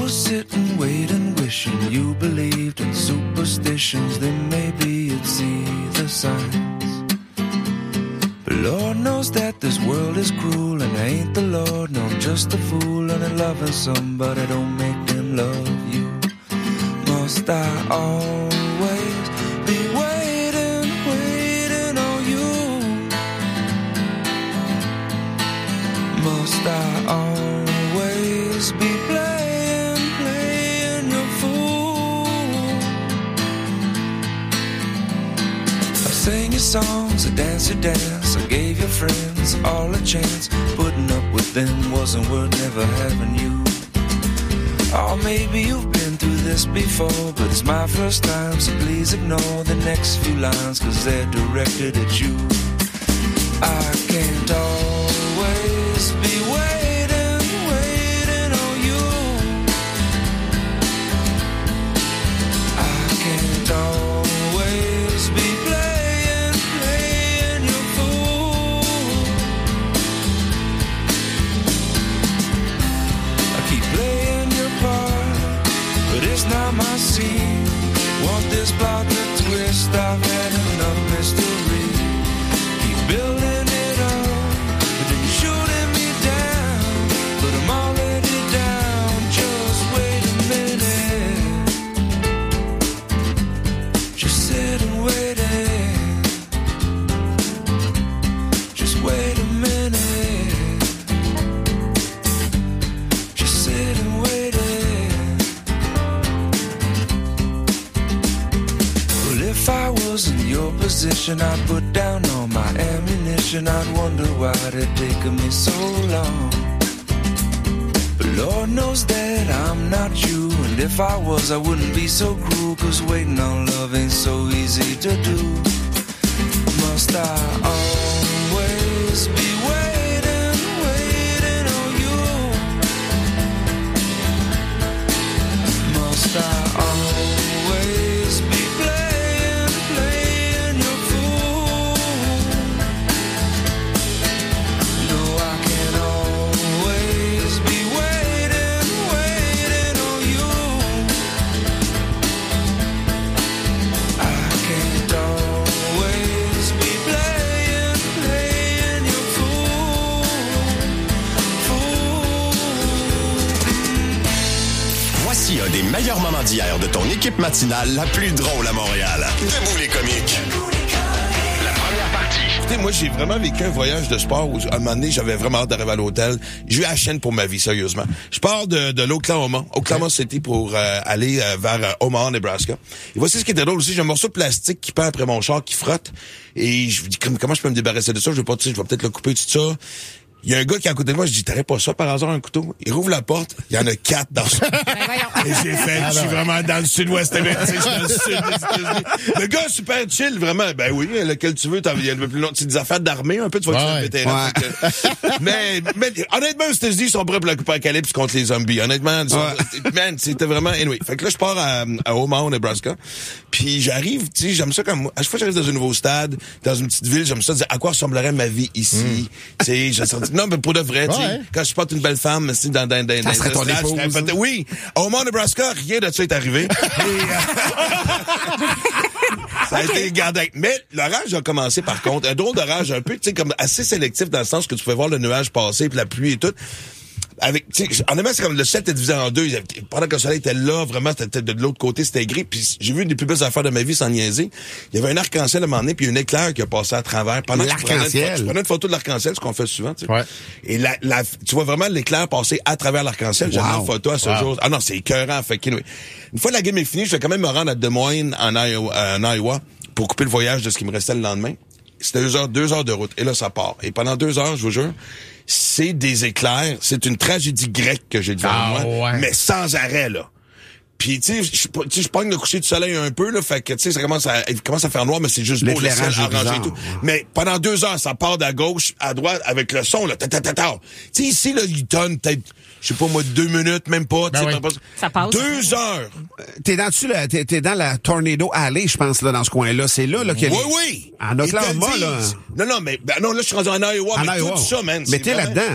was sitting, waiting, wishing you believed in superstitions, then maybe you'd see the signs. But Lord knows that this world is cruel, and I ain't the Lord, no, I'm just a fool, and I'm loving somebody, don't make them love you. Must I always be waiting, waiting on you? Must I always be playing, playing your fool? I sang your songs, I danced your dance, I gave your friends all a chance. Putting up with them wasn't worth never having you. Oh, maybe you've been through this before, but it's my first time, so please ignore the next few lines, 'cause they're directed at you. I can't always be waiting, waiting on you. I can't always be playing, playing your fool. I keep playing your part, but it's not my scene. Want this plot to twist, I've had enough mystery. Keep building it up, but then you're shooting me down. But I'm already down, just wait a minute. Just sit and wait it. Just wait a minute. Just sit and wait it. Well, if I was in your position, I'd put down all my ammunition. I'd wonder why it taken me so long. But Lord knows that I'm not you, and if I was, I wouldn't be so cruel, 'cause waiting on love ain't so easy to do. Must I always be waiting, waiting on you? Must I always be playing, playing your fool? No, I can always be waiting, waiting on you. I can't always be playing, playing your fool, fool. Voici un des meilleurs moments d'hier de ton équipe matinale la plus drôle à Montréal. Debout les comiques. La première partie. Écoutez, moi, j'ai vraiment vécu un voyage de sport où, à un moment donné, j'avais vraiment hâte d'arriver à l'hôtel. J'ai eu la chaîne pour ma vie, sérieusement. Je pars de l'Oklahoma, Oklahoma City, pour aller vers Omaha, Nebraska. Et voici ce qui était drôle aussi. J'ai un morceau de plastique qui pend après mon char, qui frotte. Et je me dis, comment je peux me débarrasser de ça? Je vais peut-être le couper, tout ça. Il y a un gars qui est à côté de moi, je dis, t'aurais pas ça par hasard, un couteau? Il rouvre la porte, il y en a 4 dans son... Et j'ai fait, je suis vraiment dans le sud-ouest américain, je suis dans le sud des États-Unis. Le gars, super chill, vraiment. Ben oui, lequel tu veux, il y a un peu plus long. C'est des affaires d'armée, un peu, tu vois, tu es un vétéran. Mais, honnêtement, aux États-Unis, ils sont prêts pour l'apocalypse contre les zombies. Honnêtement, man, c'était vraiment, anyway. Fait que là, je pars à Omaha, Nebraska. Puis j'arrive, tu sais, j'aime ça comme, à chaque fois que j'arrive dans un nouveau stade, dans une petite ville, j'aime ça dire à quoi ressemblerait ma vie ici. Tu sais, j'ai senti, non, mais pour de vrai, tu sais, quand je porte une belle femme, c'est dans ça serait ton épouse. Oui, à Omaha, Nebraska, rien de ça est arrivé. Ça a été gardé. Mais l'orage a commencé, par contre, un drôle d'orage, un peu, tu sais, comme assez sélectif dans le sens que tu pouvais voir le nuage passer, puis la pluie et tout. Avec, tu sais, honnêtement, c'est comme le ciel était divisé en deux. Pendant que le soleil était là, vraiment, c'était de l'autre côté, c'était gris. Puis j'ai vu une des plus belles affaires de ma vie, sans niaiser. Il y avait un arc-en-ciel à un moment donné, puis un éclair qui a passé à travers. Pendant que je prenais une photo de l'arc-en-ciel, ce qu'on fait souvent, tu sais. Ouais. Et tu vois vraiment l'éclair passer à travers l'arc-en-ciel. J'ai une photo à ce jour. Ah non, c'est écœurant. Fait qu'anyway. Une fois la game est finie, je vais quand même me rendre à Des Moines, en Iowa, pour couper le voyage de ce qui me restait le lendemain. C'était 2 heures de route. Et là, ça part. Et pendant 2 heures, je vous jure, c'est des éclairs. C'est une tragédie grecque que j'ai devant moi. Ouais. Mais sans arrêt, là. Puis, tu sais, je pogne le coucher du soleil un peu, là. Fait que, tu sais, ça commence à faire noir, mais c'est juste beau, le ciel arrangé et tout. Mais pendant 2 heures, ça part de gauche à droite avec le son, là. Tu sais, ici, là, il tonne peut-être, je sais pas moi, 2 minutes, même pas. Ben oui. Ça passe. 2 heures. T'es dans la Tornado Alley, je pense, là, dans ce coin-là. C'est là, qu'il y a Oui. En Oklahoma, là. Non, mais, là, je suis rendu en Iowa, mais Iowa. Tout ça, man. Mais t'es là-dedans.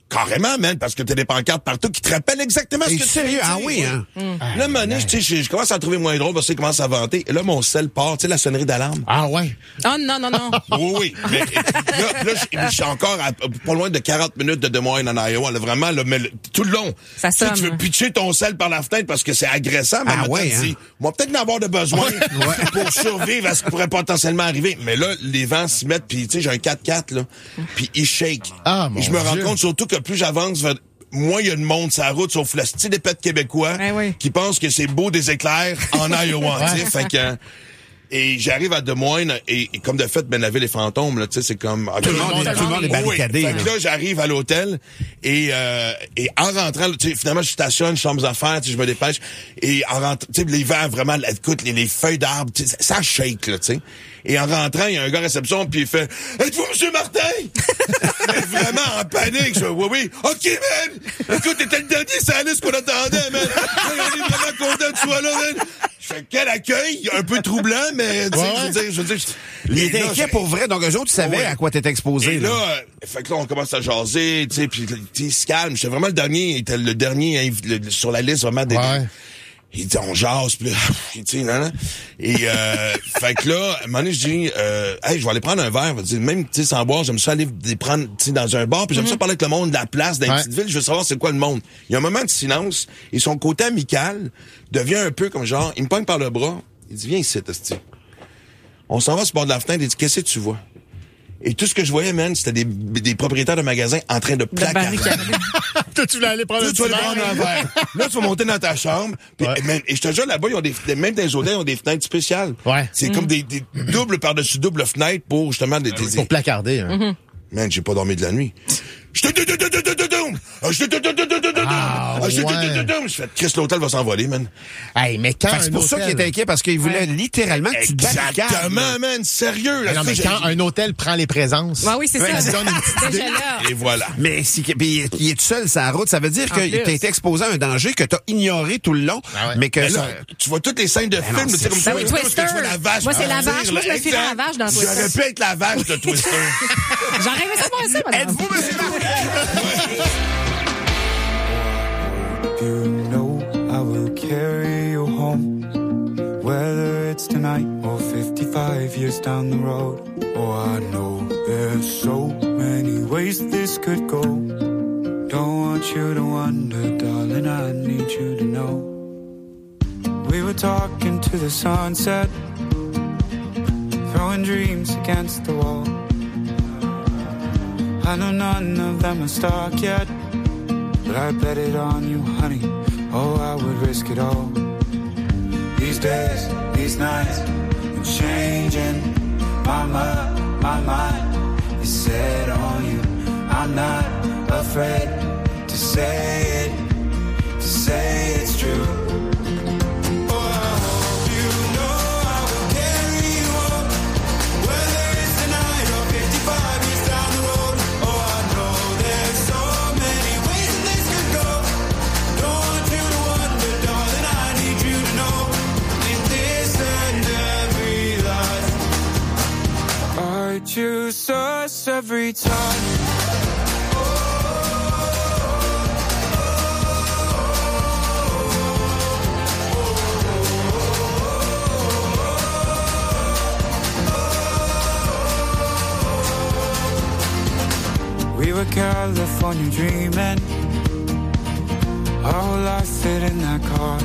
Carrément, man, parce que t'as des pancartes partout qui te rappellent exactement ce que tu sérieux? fais, Ah oui, hein? Là, à un moment donné, je commence à trouver moins drôle parce qu'il commence à vanter. Et là, mon sel part, tu sais, la sonnerie d'alarme. Ah ouais. Oh non. Oui. Mais, là, je suis encore à pas loin de 40 minutes de Des Moines en Iowa. Là, vraiment, là, mais tout le long. Ça Tu sais, tu sonne. veux pitcher ton sel par la fenêtre parce que c'est agressant. Mais Ah maintenant, ouais, tu dis, hein? moi, peut-être en avoir de besoin pour survivre à ce qui pourrait potentiellement arriver. Mais là, les vents s'y mettent, puis tu sais, j'ai un 4x4, là, puis il shake. Ah, mon Et je me rends Dieu. compte surtout que plus j'avance moins il y a de monde sur la route, sauf le style des pets québécois oui. qui pensent que c'est beau des éclairs en Iowa. Tu sais, fait que... Et j'arrive à Des Moines et comme de fait, la ville est fantôme, là, tu sais, c'est comme... Tout le monde est barricadé. Oui. Fait que là, j'arrive à l'hôtel et en rentrant, tu sais, finalement, je stationne, je suis en affaires, tu sais, je me dépêche et en rentrant, tu sais, les vents, vraiment, écoute, les feuilles d'arbres, tu sais, ça shake, là, tu sais. Et en rentrant, il y a un gars à réception, puis il fait « Êtes-vous M. Martin? » Mais vraiment en panique. Je fais « Oui. OK, man! Écoute, t'étais le dernier sur la liste qu'on attendait, man! On est vraiment content que tu sois là, man! » Je fais « Quel accueil! Un peu troublant, mais, tu sais, je veux dire... Il Et était là, inquiet pour vrai, donc eux autres, tu savais à quoi t'étais exposé. Et là, fait que là, on commence à jaser, tu sais, puis il se calme. J'étais vraiment le dernier sur la liste, vraiment des... Ouais. Il dit, on jase, puis là, tu sais, non. Et, fait que là, à un moment donné, je dis, hey, je vais aller prendre un verre. Même, tu sais, sans boire, j'aime ça aller les prendre, tu sais, dans un bar, puis j'aime ça parler avec le monde de la place, dans une petite ville. Je veux savoir c'est quoi le monde. Il y a un moment de silence, et son côté amical devient un peu comme genre, il me pogne par le bras. Il dit, viens ici, Tosti. On s'en va sur le bord de la fenêtre, il dit, qu'est-ce que tu vois? Et tout ce que je voyais, man, c'était des propriétaires de magasins en train de placarder. Toi, tu voulais aller prendre Toi, un tu vas petit aller prendre un verre. verre. Là, tu vas monter dans ta chambre. Puis, man, et je te jure, là-bas, ils ont même dans les hôtels, ils ont des fenêtres spéciales. Ouais. C'est comme des doubles par-dessus doubles fenêtres pour justement Pour placarder. Hein. Man, j'ai pas dormi de la nuit. Je fais, Chris, l'hôtel va s'envoler, man. Hey, mais quand C'est pour ça qu'il était inquiet, parce qu'il voulait littéralement que tu te barricades. Exactement, man, sérieux. Là, Non, mais quand un hôtel prend les présences. Oui, c'est ça. ça donne une petite idée. Déjà là. Et voilà. Mais puis il est tout seul sur la route, ça veut dire que plus. t'as été exposé à un danger que t'as ignoré tout le long, Ah ouais. mais que Mais ça... là, tu vois toutes les scènes de films, tu sais, comme Ben ça. oui, tu vois, parce que Twister. tu vois la vache. Moi, c'est la vache. Moi, je me Exact. file à la vache dans Twister. J'aurais pu être la vache de Twister. J'aurais aimé ça voir ça, madame. Êtes-vous, monsieur Martin? You know I will carry you home, whether it's tonight or 55 years down the road. Oh, I know there's so many ways this could go. Don't want you to wonder, darling, I need you to know. We were talking to the sunset, throwing dreams against the wall. I know none of them are stuck yet, but I bet it on you, honey. Oh, I would risk it all. These days, these nights, I'm changing. My mind is set on you. I'm not afraid to say it's true. Choose us every time. We were California dreaming, our whole life fit in that car.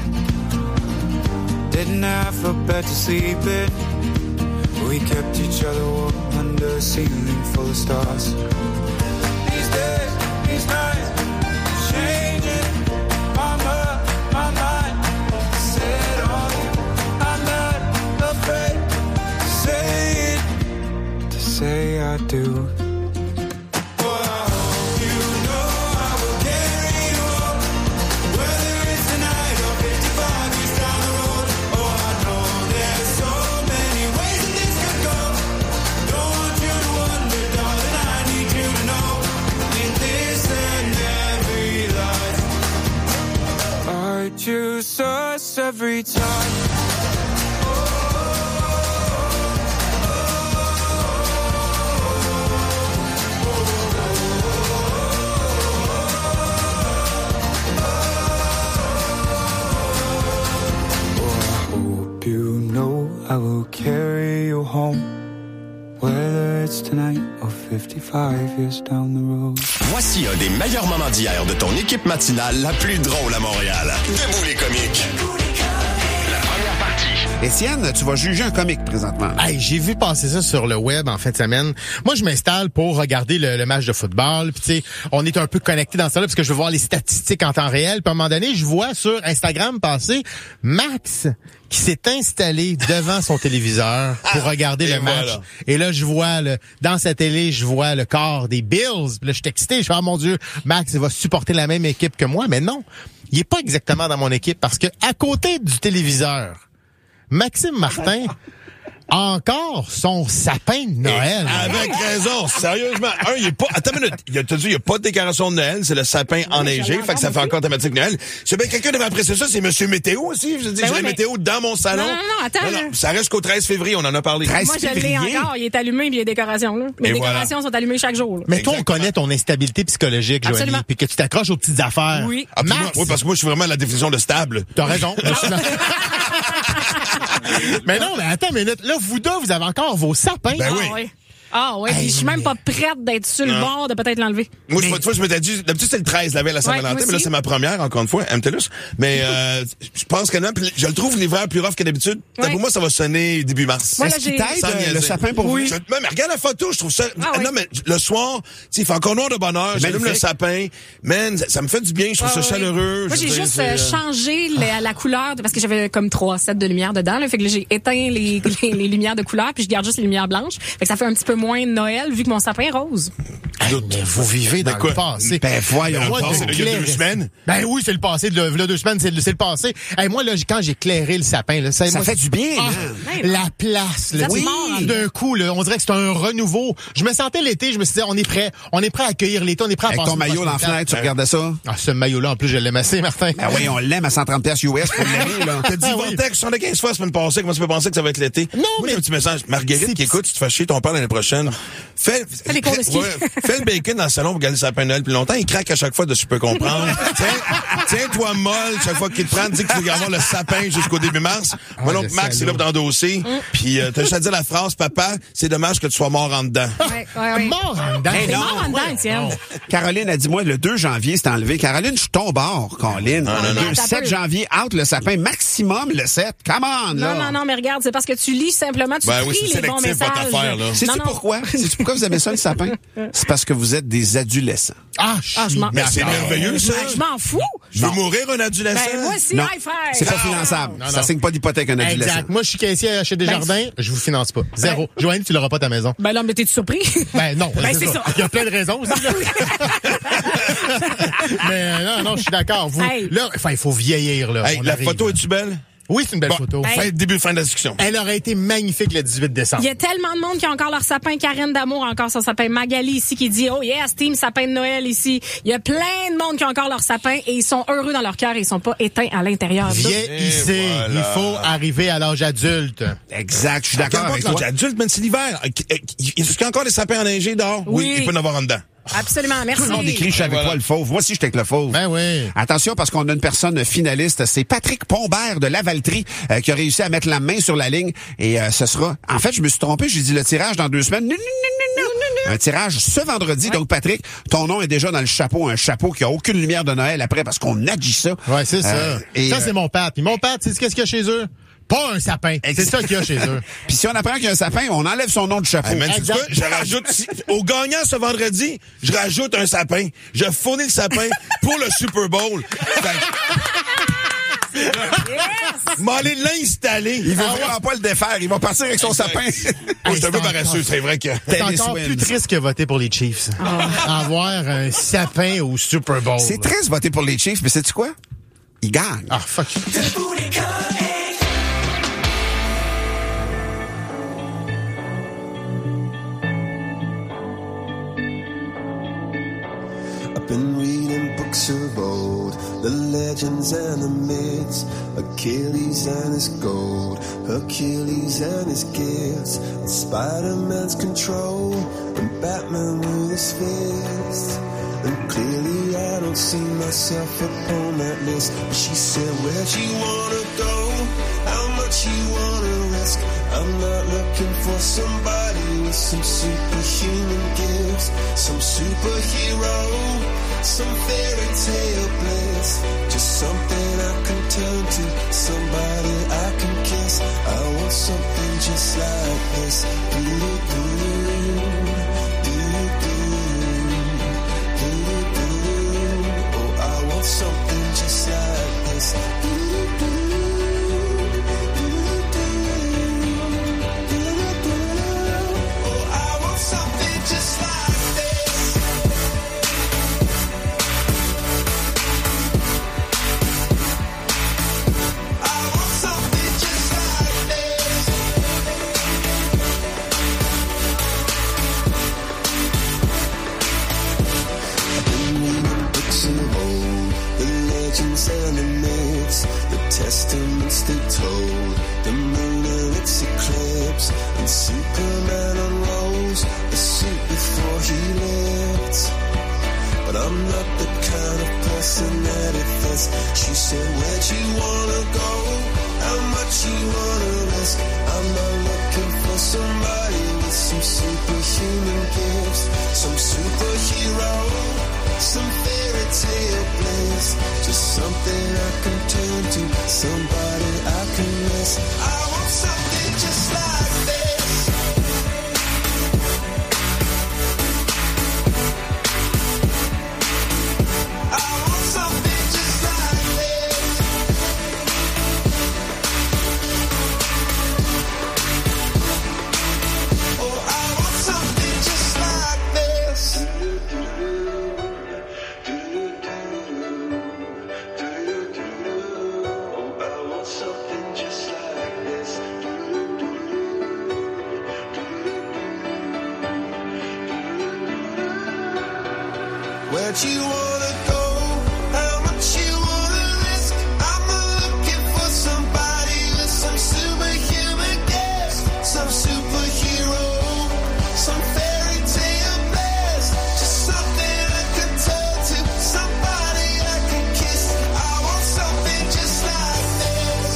Didn't have a bed to sleep in, we kept each other warm under a ceiling full of stars. These days, these nights, changing. My mind, set on you. I'm not afraid to say it, to say I do. Choose us every time. Whether it's tonight or 55 years down the road. Voici un des meilleurs moments d'hier de ton équipe matinale la plus drôle à Montréal. Debout les comiques. La première partie. Étienne, tu vas juger un comique présentement. Hey, j'ai vu passer ça sur le web en fin de semaine. Moi, je m'installe pour regarder le match de football. Puis tu sais, on est un peu connecté dans ça là parce que je veux voir les statistiques en temps réel. Puis à un moment donné, je vois sur Instagram passer Max qui s'est installé devant son téléviseur pour regarder le match. Voilà. Et là, je vois dans sa télé, je vois le corps des Bills. Puis là, je suis excité. Je fais, oh mon Dieu, Max, il va supporter la même équipe que moi. Mais non, il est pas exactement dans mon équipe parce que à côté du téléviseur, Maxime Martin a encore son sapin de Noël. Avec raison, sérieusement. Il est pas. Attends une minute. T'as dit, il n'y a pas de décoration de Noël, c'est le sapin enneigé, fait que ça fait encore thématique Noël. Je sais bien, quelqu'un devait apprécier ça, c'est Monsieur Météo aussi. Je dis, j'ai le météo dans mon salon. Non, attends. Non, ça reste qu'au 13 février, on en a parlé. Moi, je l'ai encore. Il est allumé, puis il y a des décorations, là. Mes décorations sont allumées chaque jour, là. Mais toi, on connaît ton instabilité psychologique, Joanie, puis que tu t'accroches aux petites affaires. Oui. Max, oui, parce que moi, je suis vraiment la définition de stable. T'as raison. Mais non, mais attends une minute. Là, vous deux, vous avez encore vos sapins. Ben oui. Ah ouais, je suis même pas prête d'être sur le bord de peut-être l'enlever. Moi, je m'étais dit, d'habitude c'est le 13, la veille à Saint-Valentin, mais là c'est ma première, encore une fois, MTLUS. Mais je pense que non, je le trouve l'hiver plus rough que d'habitude. Pour moi, ça va sonner début mars. Moi, est-ce qu'il t'aide le sapin pour vous? Mais regarde la photo, je trouve ça... Non, mais le soir, il fait encore noir de bonne heure, j'allume le sapin. Man, ça me fait du bien, je trouve ça chaleureux. Moi, j'ai juste changé la couleur, parce que j'avais comme 3 sets de lumière dedans, là. Fait que là, j'ai éteint les lumières de couleur, puis je garde juste les lumières blanches. Fait que ça fait un petit peu moins Noël, vu que mon sapin est rose. Hey, mais vous vivez dans le passé. Ben voyons. Il y a 2 semaines. Ben oui, c'est le passé. Il y a 2 semaines, c'est le passé. Hey, moi, là, quand j'ai éclairé le sapin, là, ça fait du bien. La place. Là, d'un coup, là, on dirait que c'est un renouveau. Je me sentais l'été, je me suis dit, on est prêt à accueillir l'été, on est prêt à passer. Avec ton maillot dans la fenêtre, tu regardais ça? Ah, ce maillot-là, en plus, je l'aime assez, Martin. Ah oui, on l'aime à 130$ US pour l'aimer, là. T'as dit Vortex 75 fois la semaine passée, comment tu peux penser que ça va être l'été? Non, moi, j'ai un petit message. Marguerite qui écoute, tu te fais chier ton père l'année prochaine. Fais le bacon dans le salon pour garder le sapin de Noël plus longtemps. Il craque à chaque fois de ce que je peux comprendre. Tiens-toi molle chaque fois qu'il te prend, dis que tu veux avoir le sapin jusqu'au début mars. Moi, donc, Max, c'est là pour t'endosser. Puis, t'as juste à dire la phrase, papa, c'est dommage que tu sois mort en dedans. Mort en dedans? T'es mort en dedans, Étienne. Caroline a dit, moi, le 2 janvier, c'est enlevé. Caroline, je tombe hors, Caroline. Le 7 janvier, out le sapin. Maximum le 7. Come on, là. Non, mais regarde, c'est parce que tu lis simplement, tu tries les bons messages. Sais-tu pourquoi? Sais-tu pourquoi vous avez ça, le sapin? C'est parce que vous êtes des adolescents. Mais c'est merveilleux, ça. Je m'en fous. Je veux mourir un adolescent. Ben, moi aussi, non, high five. c'est pas finançable. Ça signe pas d'hypothèque, un adolescent. Exact. Moi, je suis caissier chez Desjardins. Je vous finance pas. Zéro. Joanie, tu l'auras pas à ta maison. Ben là, mais t'es-tu surpris? Ben non. Ben c'est ça. Il y a plein de raisons aussi. Mais non, je suis d'accord. Là, il faut vieillir, là. La photo, es-tu belle? Oui, c'est une belle photo. Fin de la discussion. Elle aurait été magnifique le 18 décembre. Il y a tellement de monde qui a encore leur sapin. Karen D'Amour a encore son sapin. Magali ici qui dit, oh yes, team sapin de Noël ici. Il y a plein de monde qui a encore leur sapin et ils sont heureux dans leur cœur et ils sont pas éteints à l'intérieur. Vieillissez. Voilà. Il faut arriver à l'âge adulte. Exact, je suis d'accord avec toi. L'âge adulte, même c'est l'hiver. Est-ce qu'il y a encore des sapins enneigés dehors? Oui, il peut y en avoir en dedans. Absolument, merci. Tout le monde écrit, je savais pas le fauve. Moi aussi, j'étais avec le fauve. Ben oui. Attention, parce qu'on a une personne finaliste. C'est Patrick Pombert de Lavaltrie qui a réussi à mettre la main sur la ligne. Et ce sera... En fait, je me suis trompé. J'ai dit le tirage dans 2 semaines. Non. Un tirage ce vendredi. Donc, Patrick, ton nom est déjà dans le chapeau. Un chapeau qui a aucune lumière de Noël après parce qu'on a dit ça. Ouais, c'est ça. Ça, c'est mon père. Puis mon père, tu sais qu'est-ce qu'il y a chez eux? Pas un sapin. C'est ça qu'il y a chez eux. Puis si on apprend qu'il y a un sapin, on enlève son nom du chapeau. Je rajoute, au gagnant ce vendredi, je rajoute un sapin. Je fournis le sapin pour le Super Bowl. M'en aller l'installer. Il va vraiment pas le défaire. Il va partir avec son sapin. Je suis un peu paresseux, c'est vrai que... C'est encore plus triste que voter pour les Chiefs. Avoir un sapin au Super Bowl. C'est triste voter pour les Chiefs, mais sais-tu quoi? Ils gagnent. Ah, fuck. Been reading books of old, the legends and the myths, Achilles and his gold, Hercules and his gifts, and Spider-Man's control, and Batman with his fists. And clearly I don't see myself upon that list. But she said, where'd you wanna go? How much you wanna risk? I'm not looking for somebody with some superhuman gifts, some superhero, some fairy tale bliss, just something I can turn to, somebody I can kiss. I want something just like this. Oh, I want something just like this. And the myths, the testaments they told, the moon and its eclipse, and Superman unrolls the suit before he lived. But I'm not the kind of person that it fits. She said, where'd you wanna go? How much you wanna risk? I'm not looking for somebody with some superhuman gifts, some superhero, some fairy tale bliss, just something I can turn to, somebody I can miss. I want something just like this. I want something just like this. Oh, I want something just like this. Where'd you wanna go? How much you wanna risk? I'm not looking for somebody with some superhuman gifts, some superhero, some fairy tale bliss, just something I can turn to, somebody I can kiss. I want something just like this.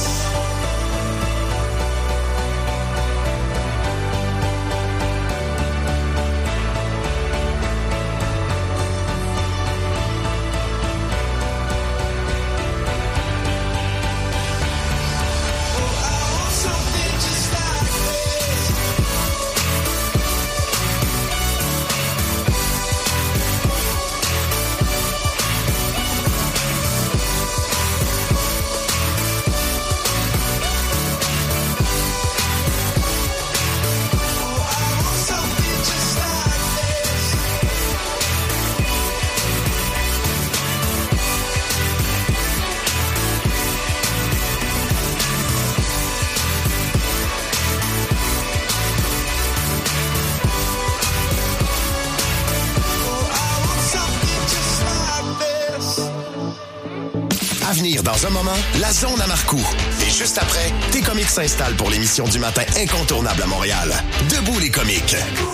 Avenir dans un moment, la zone à Marcoux. Et juste après, tes comiques s'installent pour l'émission du matin incontournable à Montréal. Debout les comiques.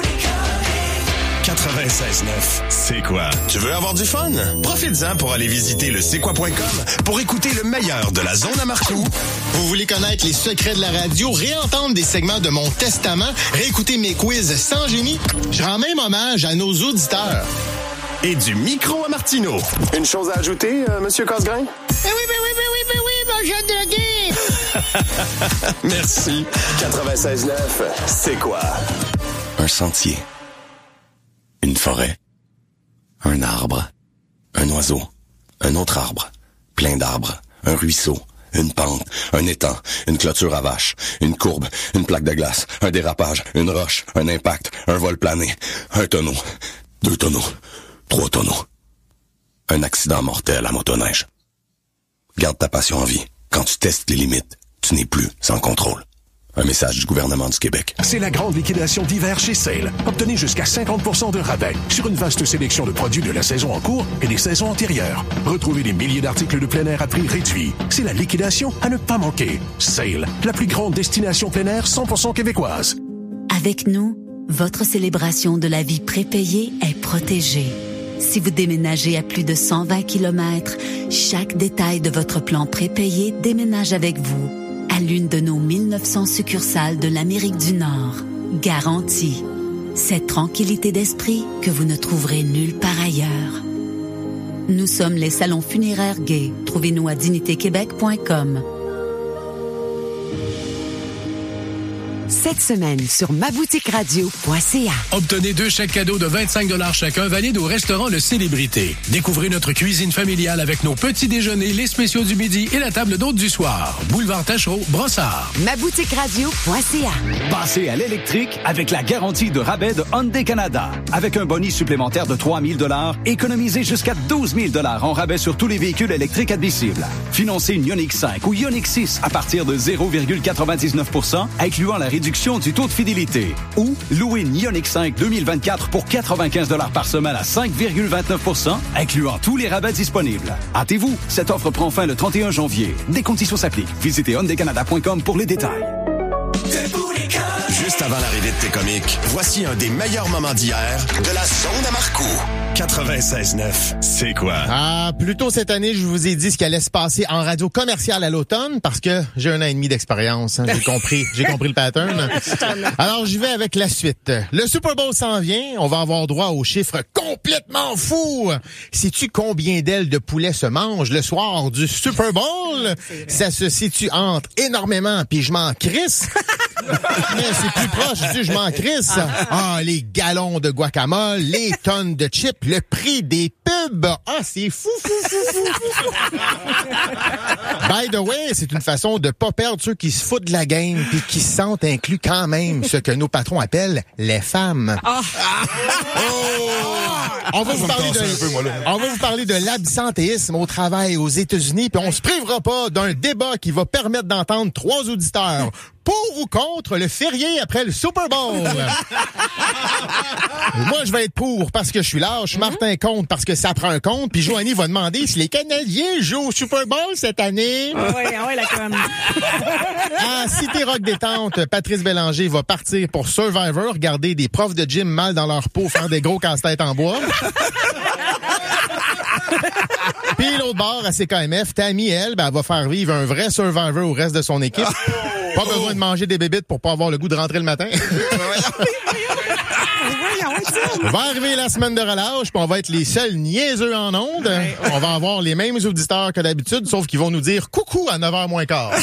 96.9, c'est quoi? Tu veux avoir du fun? Profites-en pour aller visiter le c'est-quoi.com pour écouter le meilleur de la zone à Marcoux. Vous voulez connaître les secrets de la radio, réentendre des segments de mon testament, réécouter mes quiz sans génie? Je rends même hommage à nos auditeurs. Et du micro à Martineau. Une chose à ajouter, Monsieur Casgrain? Oui, mon jeune drogué! Merci. 96.9, c'est quoi? Un sentier. Une forêt. Un arbre. Un oiseau. Un autre arbre. Plein d'arbres. Un ruisseau. Une pente. Un étang. Une clôture à vache. Une courbe. Une plaque de glace. Un dérapage. Une roche. Un impact. Un vol plané. Un tonneau. 2 tonneaux. 3 tonneaux. Un accident mortel à motoneige. Garde ta passion en vie. Quand tu testes les limites, tu n'es plus sans contrôle. Un message du gouvernement du Québec. C'est la grande liquidation d'hiver chez Sale. Obtenez jusqu'à 50% de rabais sur une vaste sélection de produits de la saison en cours et des saisons antérieures. Retrouvez des milliers d'articles de plein air à prix réduit. C'est la liquidation à ne pas manquer. Sale, la plus grande destination plein air 100% québécoise. Avec nous, votre célébration de la vie prépayée est protégée. Si vous déménagez à plus de 120 km, chaque détail de votre plan prépayé déménage avec vous à l'une de nos 1900 succursales de l'Amérique du Nord. Garantie. Cette tranquillité d'esprit que vous ne trouverez nulle part ailleurs. Nous sommes les salons funéraires Gay. Trouvez-nous à dignitéquebec.com. Cette semaine sur maboutiqueradio.ca. Obtenez 2 chèques cadeaux de 25 $ chacun, valides au restaurant Le Célébrité. Découvrez notre cuisine familiale avec nos petits déjeuners, les spéciaux du midi et la table d'hôte du soir. Boulevard Tachereau, Brossard. maboutiqueradio.ca. Passez à l'électrique avec la garantie de rabais de Hyundai Canada. Avec un bonus supplémentaire de 3 000 $, économisez jusqu'à 12 000 $ en rabais sur tous les véhicules électriques admissibles. Financez une Ioniq 5 ou Ioniq 6 à partir de 0,99 %, incluant la réduction du taux de fidélité. Ou louer une Ioniq 5 2024 pour 95 $ par semaine à 5,29 %, incluant tous les rabais disponibles. Hâtez-vous, cette offre prend fin le 31 janvier. Des conditions s'appliquent. Visitez hyundaicanada.com pour les détails. Juste avant l'arrivée de T-Comics, voici un des meilleurs moments d'hier de la zone à Marcoux. 96.9, c'est quoi? Ah, plus tôt cette année, je vous ai dit ce qui allait se passer en radio commerciale à l'automne parce que j'ai 1 an et demi d'expérience. Hein, j'ai compris le pattern. Alors, j'y vais avec la suite. Le Super Bowl s'en vient. On va avoir droit aux chiffres complètement fous. Sais-tu combien d'ailes de poulet se mangent le soir du Super Bowl? Ça se situe entre énormément puis je m'en crisse. Mais c'est plus proche du je m'en crisse. Ah, les gallons de guacamole, les tonnes de chips, le prix des pubs. Ah, c'est fou. By the way, c'est une façon de pas perdre ceux qui se foutent de la game puis qui se sentent inclus quand même, ce que nos patrons appellent les femmes. On va vous parler de l'absentéisme au travail aux États-Unis, puis on se privera pas d'un débat qui va permettre d'entendre 3 auditeurs pour ou contre le férié après le Super Bowl. Moi, je vais être pour parce que je suis lâche. Martin contre parce que ça prend un compte. Puis Joanie va demander si les Canadiens jouent au Super Bowl cette année. Ah ouais, la com. À Cité Rock Détente, Patrice Bélanger va partir pour Survivor, regarder des profs de gym mal dans leur peau faire des gros casse-têtes en bois. Puis l'autre bord, à CKMF, Tammy, elle va faire vivre un vrai Survivor au reste de son équipe. Pas besoin de manger des bébites pour pas avoir le goût de rentrer le matin. Va arriver la semaine de relâche, puis on va être les seuls niaiseux en ondes. On va avoir les mêmes auditeurs que d'habitude, sauf qu'ils vont nous dire coucou à 9h moins quart.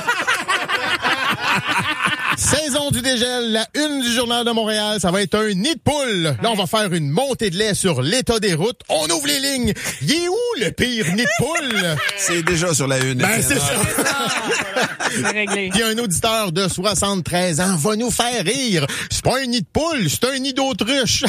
Saison du dégel, la une du Journal de Montréal, ça va être un nid de poule. Là, on va faire une montée de lait sur l'état des routes. On ouvre les lignes. Il est où le pire nid de poule? C'est déjà sur la une. Ben, c'est ça. C'est réglé. Puis un auditeur de 73 ans va nous faire rire. C'est pas un nid de poule, c'est un nid d'autruche.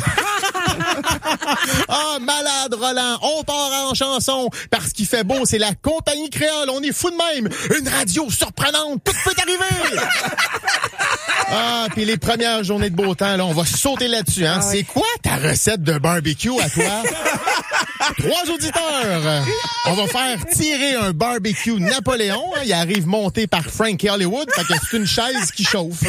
Ah, malade Roland, on part en chanson. Parce qu'il fait beau, c'est la compagnie créole. On est fou de même. Une radio surprenante, tout peut arriver. Ah, puis les premières journées de beau temps, là, on va sauter là-dessus, hein. C'est quoi ta recette de barbecue à toi? 3 auditeurs. On va faire tirer un barbecue Napoléon. Hein. Il arrive monté par Frankie Hollywood. Fait que c'est une chaise qui chauffe.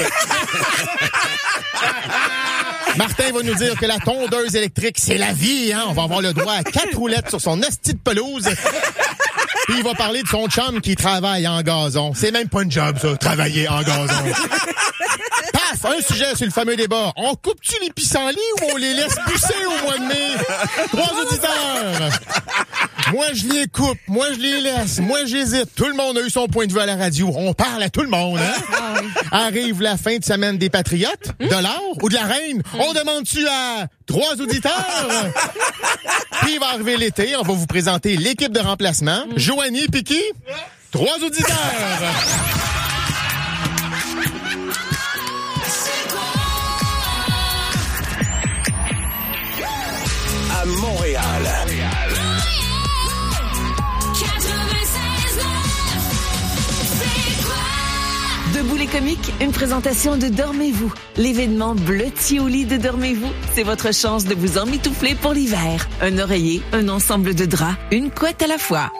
Martin va nous dire que la tondeuse électrique, c'est la vie, hein. On va avoir le droit à 4 roulettes sur son asti de pelouse. Puis il va parler de son chum qui travaille en gazon. C'est même pas une job, ça, travailler en gazon. Paf! Un sujet sur le fameux débat. On coupe-tu les pissenlits ou on les laisse pousser au mois de mai? 3 auditeurs. Moi, je les coupe. Moi, je les laisse. Moi, j'hésite. Tout le monde a eu son point de vue à la radio. On parle à tout le monde, hein? Arrive la fin de semaine des Patriotes, de l'or ou de la reine. On demande-tu à 3 auditeurs? Puis il va arriver l'été. On va vous présenter l'équipe de remplacement. Joanie, puis qui? 3 auditeurs. À Montréal. Debout les comiques, une présentation de Dormez-vous. L'événement Bleuti au lit de Dormez-vous, c'est votre chance de vous emmitoufler pour l'hiver. Un oreiller, un ensemble de draps, une couette à la fois.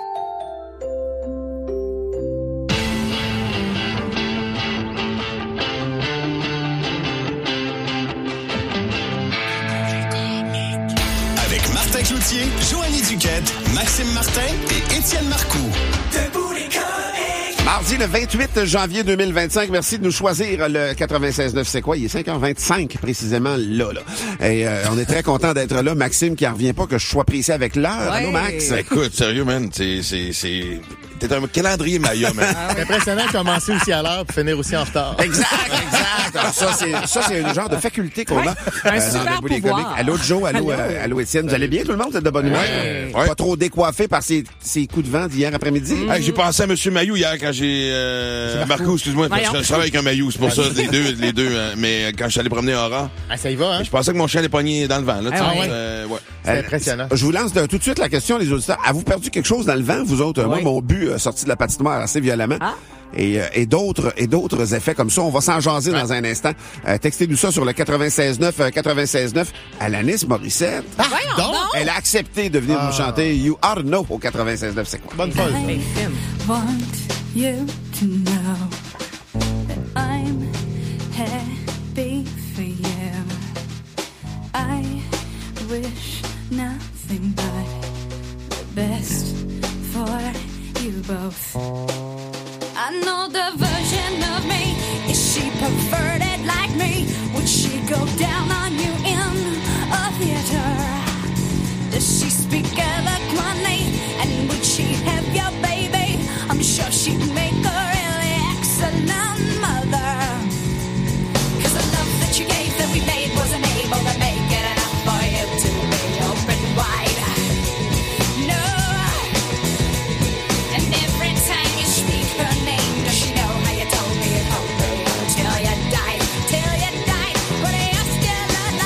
Avec Martin Cloutier, Joanie Duquette, Maxime Martin et Étienne Marcoux. Debout les comiques. Mardi, le 28 janvier 2025. Merci de nous choisir le 96.9. C'est quoi? Il est 5h25 précisément là. Et on est très content d'être là. Maxime qui en revient pas que je sois précis avec l'heure. Allô, Max? Écoute, sérieux, man, c'est... T'es un calendrier Maya, man. C'est impressionnant de commencer aussi à l'heure et finir aussi en retard. Exact. Alors, ça, c'est un genre de faculté qu'on a. Un super pouvoir. Allô, Joe. Allô, Étienne. Vous allez bien, tout le monde? Vous êtes de bonne humeur? Ouais. Pas trop décoiffé par ces coups de vent d'hier après-midi? Hey, j'ai pensé à M. Mayou hier quand j'ai... Marco, excuse-moi, je travaille avec un Mayou, c'est pour ça, les deux. Mais quand je suis allé promener Aura... Ah, ça y va, hein? Je pensais que mon chien allait pogner dans le vent, là. C'est impressionnant. Je vous lance tout de suite la question, les auditeurs. Avez-vous perdu quelque chose dans le vent, vous autres? Moi, mon but sorti de la patinoire assez violemment. Ah. Et d'autres effets comme ça. On va s'en jaser dans un instant. Textez-nous ça sur le 96.9 Alanis Morissette. Donc, elle a accepté de venir nous chanter You Ought to Know au 96.9. C'est quoi? Bonne pause. I want you to know that I'm happy for you. I wish nothing but the best for you both. I know the version of me. Is she perverted like me? Would she go down on you in a theater? Does she speak eloquently? And would she have your baby? I'm sure she'd make a really excellent mother. 'Cause the love that you gave that we made wasn't able to make it enough for you to be open wide. No. And every time you speak her name, does she know how you told me you'd hold me until you died? Till you died, but you're still a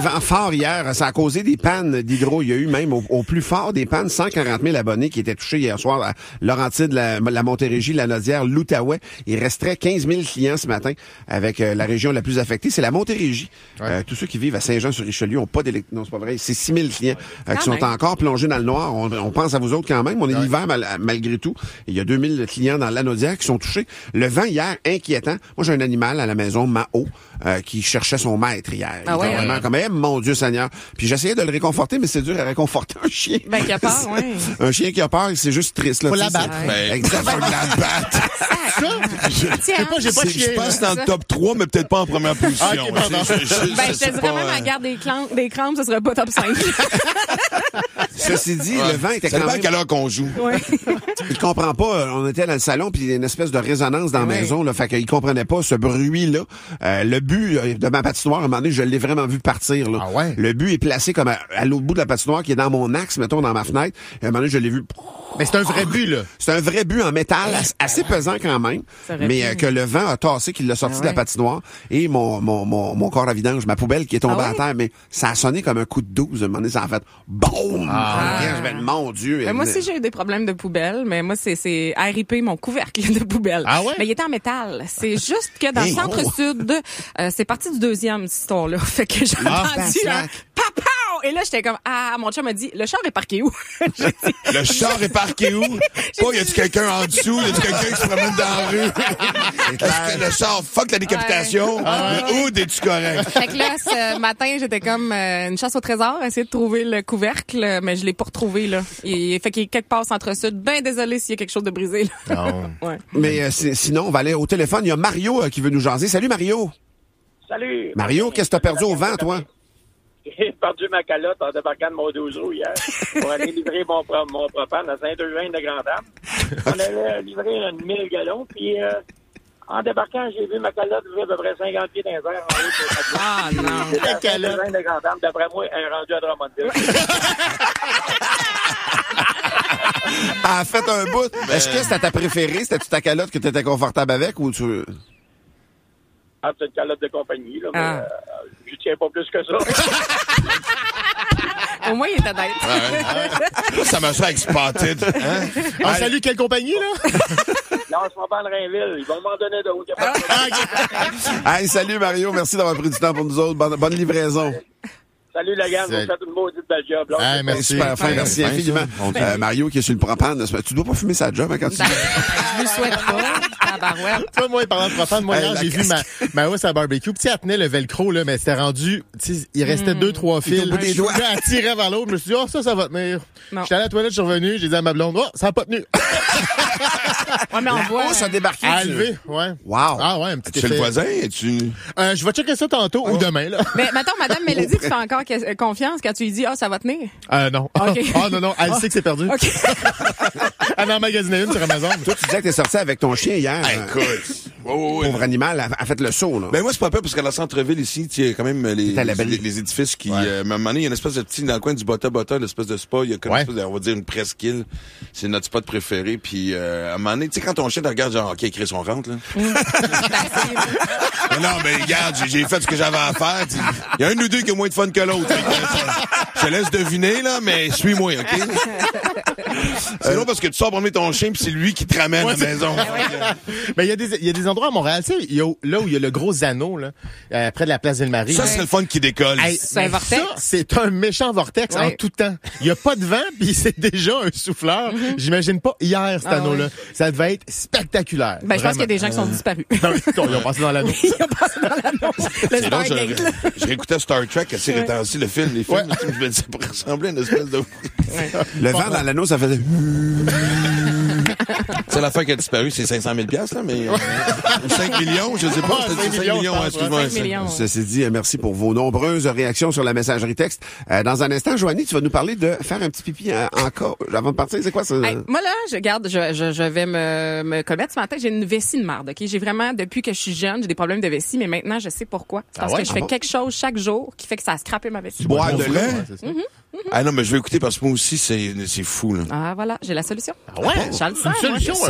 vents forts hier. Ça a causé des pannes d'hydro. Il y a eu même au plus fort des pannes, 140 000 abonnés qui étaient touchés hier soir à Laurentides, la Montérégie, la Naudière, l'Outaouais. Il resterait 15 000 clients ce matin avec la région la plus affectée. C'est la Montérégie. Tous ceux qui vivent à Saint-Jean-sur-Richelieu n'ont pas d'électricité. Non, c'est pas vrai. C'est 6 000 clients qui sont encore plongés dans le noir. On pense à vous autres quand même. On est l'hiver malgré tout. Il y a 2000 clients dans la Naudière qui sont touchés. Le vent hier, inquiétant. Moi, j'ai un animal à la maison, Mao, qui cherchait son maître hier. Il était vraiment comme, mon Dieu Seigneur. Puis j'essayais de le réconforter, mais c'est dur à réconforter un chien. Ben, qui a peur, oui. Un chien qui a peur, c'est juste triste. Là, faut la battre. Exactement, la battre. J'ai pas de chien. Je pense dans le top 3, mais peut-être pas en première position. Je te dirais même à la garde des crampes, ce serait pas top 5. Ceci dit, le vent était quand même... Ça dépend à quelle heure qu'on joue. Oui. Il comprend pas. On était dans le salon, puis il y a une espèce de résonance dans la maison. Là, fait qu'il comprenait pas ce bruit-là. Le but de ma patinoire, à un moment donné, je l'ai vraiment vu partir. Là. Le but est placé comme à l'autre bout de la patinoire, qui est dans mon axe, mettons, dans ma fenêtre. Et à un moment donné, je l'ai vu... Mais c'est un vrai but, là. C'est un vrai but en métal, assez pesant quand même, mais que le vent a tassé, qu'il l'a sorti de la patinoire. Et mon corps à vidange, ma poubelle qui est tombée à terre, mais ça a sonné comme un coup de 12. À un moment donné, ça a fait BOUM! Mon Dieu! Moi aussi, j'ai eu des problèmes de poubelle, mais moi, c'est RIP mon couvercle de poubelle. Mais il était en métal. C'est juste que dans le centre-sud, c'est parti du deuxième, cette histoire-là. Fait que j'ai entendu un papa! Et là, j'étais comme, mon chum m'a dit, le char est parqué où? Le char est parqué où? Pas, y a-tu quelqu'un en dessous? Y a-tu quelqu'un qui se promène dans la rue? Est-ce que le char, fuck la décapitation? Où es-tu correct? Fait que là, ce matin, j'étais comme une chasse au trésor, essayer de trouver le couvercle, mais je l'ai pas retrouvé, là. Fait qu'il est quelque part centre-sud. Ben désolé s'il y a quelque chose de brisé, là. Mais sinon, on va aller au téléphone. Il y a Mario qui veut nous jaser. Salut, Mario. Salut. Mario, qu'est-ce que t'as perdu au vent, toi? J'ai perdu ma calotte en débarquant de mon 12 roues hier pour aller livrer mon propane à Saint-Eugène de Grande-Dame. On allait livrer 1000 gallons, puis en débarquant, j'ai vu ma calotte à peu près 50 pieds dans les airs en haut de non! La calotte de Grande-Dame, d'après moi, elle est rendue à Drummondville. Elle a fait un bout. Est-ce que c'était ta préférée? C'était-tu ta calotte que tu étais confortable avec ou tu... C'est une calotte de compagnie, là, mais je tiens pas plus que ça. Au moins, il était d'être. Ça me fait avec Spotted. On salue quelle compagnie, là? Non, c'est pas Rainville. Ils vont m'en donner d'autres. Hey, salut Mario. Merci d'avoir pris du temps pour nous autres. Bonne livraison. Salut la gang, vous faites une maudite belle job. Là, merci. Super fin, merci infiniment. Mario qui est sur le propane, tu dois pas fumer sa job quand tu dis. Je lui souhaite pas. Toi, moi, parlant de propane, moi, hier, j'ai vu ma housse à barbecue. Puis, elle tenait le velcro, là, mais c'était rendu, il restait 2-3 fils. Des doigts. Elle tirait vers l'autre. Je me suis dit, ça va tenir. J'étais à la toilette, je suis revenu, j'ai dit à ma blonde, ça a pas tenu. Mais on voit. Ça a débarqué. À lever, ouais. Wow. Ah, ouais, un petit effet. Chez le voisin, je vais checker ça tantôt ou demain, là. Mais, mettons, Madame Mélodie, tu fais encore confiance quand tu lui dis, ça va tenir? Non. Okay. Non, elle sait que c'est perdu. OK. Elle en magasiné une sur Amazon. Toi, tu disais que t'es sorti avec ton chien hier. Écoute. Pauvre animal, a fait le saut, là. Ben, moi, c'est pas peur parce qu'à la centre-ville, ici, il y a quand même les édifices qui, à un moment donné, il y a une espèce de petit, dans le coin du Bota, l'espèce de spa, il y a comme une espèce de, on va dire, une presqu'île. C'est notre spot préféré. Puis, à un moment donné, tu sais, quand ton chien te regarde, genre, OK, Chris, on rentre, là. Non, mais regarde, j'ai fait ce que j'avais à faire. Il y a un ou deux qui a moins de fun que l'autre. Je te laisse deviner, là, mais suis-moi, OK? C'est long parce que tu sors promener ton chien puis c'est lui qui te ramène à la maison. Mais il y a des endroits à Montréal, tu sais, là où il y a le gros anneau, là, près de la place Ville-Marie. Ça, c'est le fun qui décolle. C'est un vortex. Ça, c'est un méchant vortex en tout temps. Il y a pas de vent puis c'est déjà un souffleur. J'imagine pas hier, cet anneau-là. Ça devait être spectaculaire. Ben, je pense qu'il y a des gens qui sont disparus. Ils ont passé dans l'anneau. C'est long, je réécoutais Star Trek assez rétendu, le film, les films. Je me disais, ça ressemblait à une espèce de... Le vent dans l'anneau, ça faisait... C'est l'affaire qui a disparu, c'est 500 000 $, là, mais 5 millions, je sais pas. 5 millions, excuse-moi. 5 millions. Ceci dit, merci pour vos nombreuses réactions sur la messagerie texte. Dans un instant, Joanie, tu vas nous parler de faire un petit pipi en cas. Avant de partir, c'est quoi ça? Moi, là, je vais me commettre ce matin. J'ai une vessie de marde, OK? J'ai vraiment, depuis que je suis jeune, j'ai des problèmes de vessie, mais maintenant, je sais pourquoi. Parce que je fais quelque chose chaque jour qui fait que ça a scrappé ma vessie. Boire de lait? Ah non, mais je vais écouter parce que moi aussi, c'est fou, là. Ah, voilà, j'ai la solution. Ah ouais? J'ai le sens, une solution,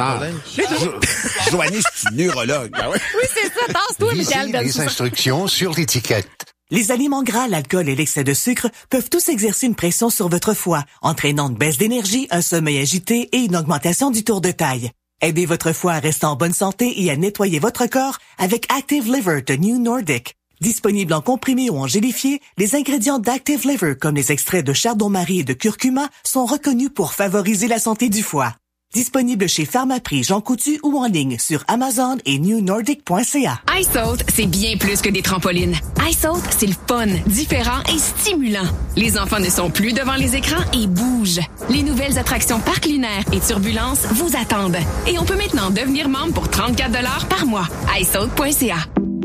Joanie, c'est une neurologue. Oui, c'est ça. Tasse-toi, Michael. Les instructions sur l'étiquette. Les aliments gras, l'alcool et l'excès de sucre peuvent tous exercer une pression sur votre foie, entraînant une baisse d'énergie, un sommeil agité et une augmentation du tour de taille. Aidez votre foie à rester en bonne santé et à nettoyer votre corps avec Active Liver de New Nordic. Disponible en comprimé ou en gélifié, les ingrédients d'Active Liver, comme les extraits de chardon-marie et de curcuma, sont reconnus pour favoriser la santé du foie. Disponible chez Pharmaprix, Jean Coutu ou en ligne sur Amazon et newnordic.ca. iSaut, c'est bien plus que des trampolines. iSaut, c'est le fun, différent et stimulant. Les enfants ne sont plus devant les écrans et bougent. Les nouvelles attractions Parc Lunaire et Turbulence vous attendent. Et on peut maintenant devenir membre pour 34$ par mois. iSaut.ca.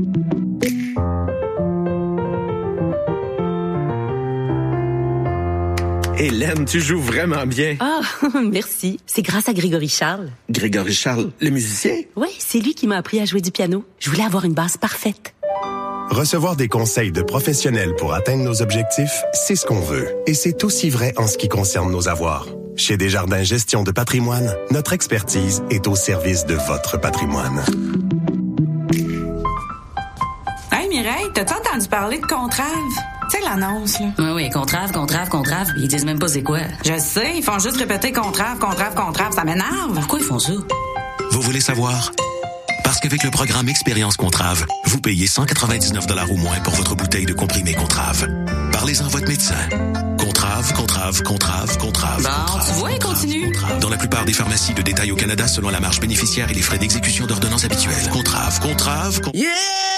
Hélène, tu joues vraiment bien. Ah, merci. C'est grâce à Grégory Charles. Grégory Charles, le musicien? Oui, c'est lui qui m'a appris à jouer du piano. Je voulais avoir une base parfaite. Recevoir des conseils de professionnels pour atteindre nos objectifs, c'est ce qu'on veut. Et c'est aussi vrai en ce qui concerne nos avoirs. Chez Desjardins Gestion de patrimoine, notre expertise est au service de votre patrimoine. Hey Mireille, t'as-tu entendu parler de Contrave? Tu sais l'annonce, là. Oui, Contrave. Ils disent même pas c'est quoi. Je sais, ils font juste répéter Contrave. Ça m'énerve. Pourquoi ils font ça? Vous voulez savoir? Parce qu'avec le programme Expérience Contrave, vous payez 199$ ou moins pour votre bouteille de comprimé Contrave. Parlez-en à votre médecin. Contrave. Bon, tu vois, il continue. Dans la plupart des pharmacies de détail au Canada, selon la marge bénéficiaire et les frais d'exécution d'ordonnance habituels. Contrave. Yeah!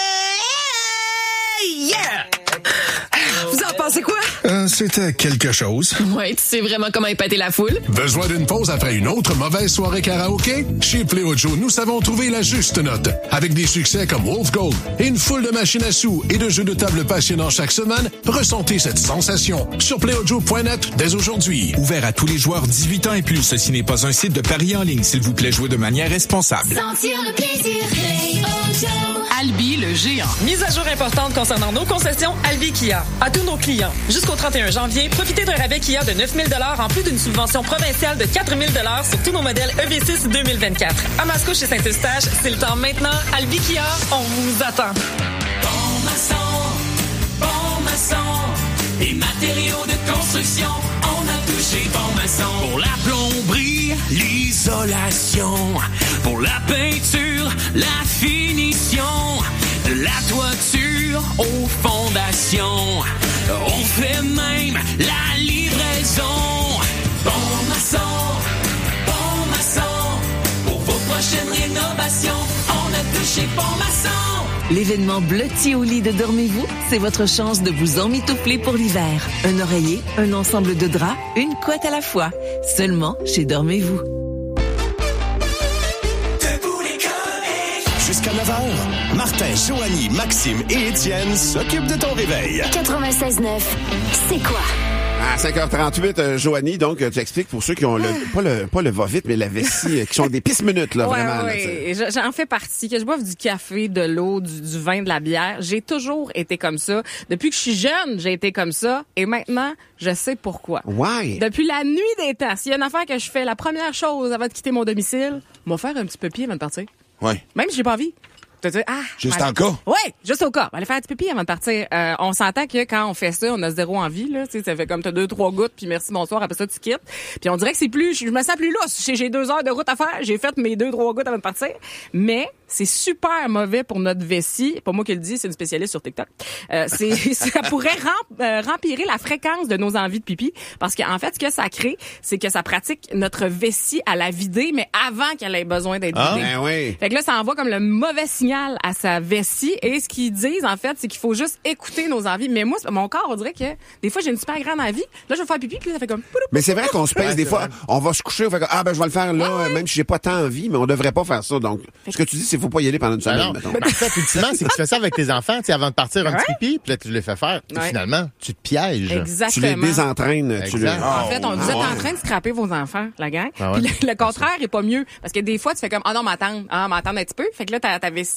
Vous en pensez quoi? C'était quelque chose. Ouais, tu sais vraiment comment épater la foule. Besoin d'une pause après une autre mauvaise soirée karaoké? Chez Pléo Joe, nous savons trouver la juste note. Avec des succès comme Wolf Gold et une foule de machines à sous et de jeux de table passionnants chaque semaine, ressentez cette sensation sur pléojoe.net dès aujourd'hui. Ouvert à tous les joueurs 18 ans et plus, ceci n'est pas un site de paris en ligne. S'il vous plaît, jouez de manière responsable. Sentir le plaisir, Albi le géant. Mise à jour importante concernant nos concessions Albi Kia. À tous nos clients, jusqu'au 31 janvier, profitez d'un rabais Kia de 9 000 $ en plus d'une subvention provinciale de 4 000 $ sur tous nos modèles EV6 2024. À Mascouche et Saint-Eustache, c'est le temps maintenant. Albi Kia, on vous attend. Bon maçon, des matériaux de construction, on a touché Bon Maçon. Pour la plomberie, l'isolation, pour la peinture, la finition, de la toiture aux fondations, on fait même la livraison. Bon maçon, pour vos prochaines rénovations, on a touché Bon Maçon. L'événement Blotti au lit de Dormez-vous, c'est votre chance de vous emmitoufler pour l'hiver. Un oreiller, un ensemble de draps, une couette à la fois. Seulement chez Dormez-vous. Jusqu'à 9h, Martin, Joanie, Maxime et Étienne s'occupent de ton réveil. 96.9, c'est quoi? À 5h38, Joanie, donc tu expliques pour ceux qui ont pas le va-vite, mais la vessie, qui sont des pistes minutes, là, vraiment. Oui, j'en fais partie. Que je boive du café, de l'eau, du vin, de la bière. J'ai toujours été comme ça. Depuis que je suis jeune, j'ai été comme ça. Et maintenant, je sais pourquoi. Ouais. Depuis la nuit des temps, s'il y a une affaire que je fais, la première chose avant de quitter mon domicile, m'en faire un petit peu pied avant de partir. Ouais. Même si j'ai pas envie. Juste en cas? Oui, juste au cas. On va aller faire un petit pipi avant de partir. On s'entend que quand on fait ça, on a zéro envie, là. Tu sais, ça fait comme t'as 2-3 gouttes, puis merci, bonsoir, après ça, tu quittes. Puis on dirait que je me sens plus lousse. J'ai 2 heures de route à faire. J'ai fait mes 2-3 gouttes avant de partir. Mais c'est super mauvais pour notre vessie. Pas moi qui le dis, c'est une spécialiste sur TikTok. Ça pourrait rempirer la fréquence de nos envies de pipi. Parce qu'en fait, ce que ça crée, c'est que ça pratique notre vessie à la vider, mais avant qu'elle ait besoin d'être vidée. Ben oui. Fait que là, ça envoie comme le mauvais signal à sa vessie. Et ce qu'ils disent, en fait, c'est qu'il faut juste écouter nos envies. Mais moi, mon corps, on dirait que des fois, j'ai une super grande envie. Là, je vais faire pipi, puis là, ça fait comme... Mais c'est vrai qu'on se pèse des fois. On va se coucher, on fait comme, je vais le faire là, même si j'ai pas tant envie, mais on devrait pas faire ça. Donc, ce que tu dis, c'est qu'il faut pas y aller pendant une semaine, mettons. En fait, ultimement, c'est que tu fais ça avec tes enfants, tu sais, avant de partir un petit pipi, puis là, tu les fais faire. Puis finalement, tu te pièges. Exactement. Tu les désentraînes. En fait, vous êtes en train de scraper vos enfants, la gang. Puis le contraire est pas mieux. Parce que des fois, tu fais comme, non, m'attendre un petit peu. Fait que là, ta vessie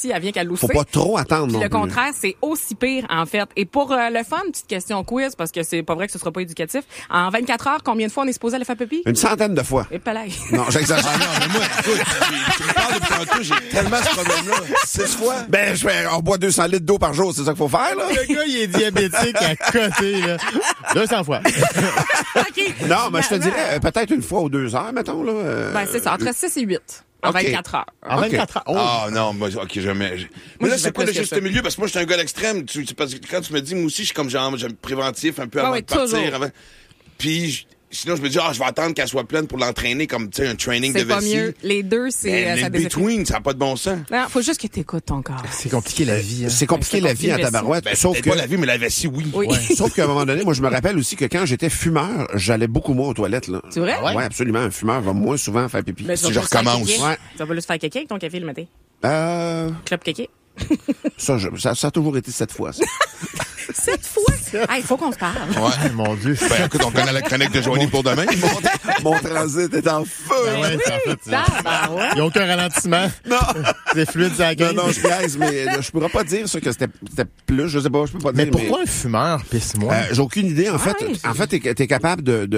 vessie, elle vient qu'à l'ousser. Faut pas trop attendre Puis non le plus. contraire, c'est aussi pire, en fait. Et pour le fun, petite question quiz, parce que c'est pas vrai que ce sera pas éducatif. En 24 heures, combien de fois on est supposé aller faire pipi? Une centaine de fois. Et palais. Non, j'exagère. Ah non, mais moi, écoute, tu me parles depuis tantôt, j'ai tellement ce problème-là. 6 fois. Ben, on boit 200 litres d'eau par jour, c'est ça qu'il faut faire, là? Le gars, il est diabétique à côté, là. 200 fois. OK. Non, mais je te dirais, peut-être une fois ou 2 heures, mettons, là. Ben, c'est ça, entre 6 et 8. En 24 heures. En 24 heures. Oh. Ah non, moi, OK, jamais. Mais là, c'est quoi le juste milieu? Parce que moi, je suis un gars d'extrême. Parce que quand tu me dis, moi aussi, je suis comme genre, j'aime préventif un peu avant de partir. Avant. Puis, sinon, je me dis, je vais attendre qu'elle soit pleine pour l'entraîner comme, tu sais, un training de vessie. C'est pas mieux. Les deux, c'est... ça between, ça n'a pas de bon sens. Non, faut juste que t'écoutes ton corps. C'est compliqué la vie. Hein. C'est compliqué la vie en tabarouette. Ben, sauf que pas la vie, mais la vessie, oui. Ouais. Sauf qu'à un moment donné, moi, je me rappelle aussi que quand j'étais fumeur, j'allais beaucoup moins aux toilettes, là. C'est vrai? Ouais, absolument. Un fumeur va moins souvent faire pipi. Ben, si je recommence. Ouais. Ça va juste faire caca avec ton café le matin. Club caca. Ça a toujours été 7 fois, ça. 7 fois? Il faut qu'on se parle. Ouais, mon Dieu. Ben, écoute, on connaît la chronique de Joanie pour demain. Mon transit est en feu. Ouais, il n'y a aucun ralentissement. Non. C'est fluide, ça gueule. Non, je pièce, mais je pourrais pas dire ça que c'était plus. Je sais pas, je peux pas dire. Mais pourquoi un fumeur pisse-moi? J'ai aucune idée. En fait, t'es capable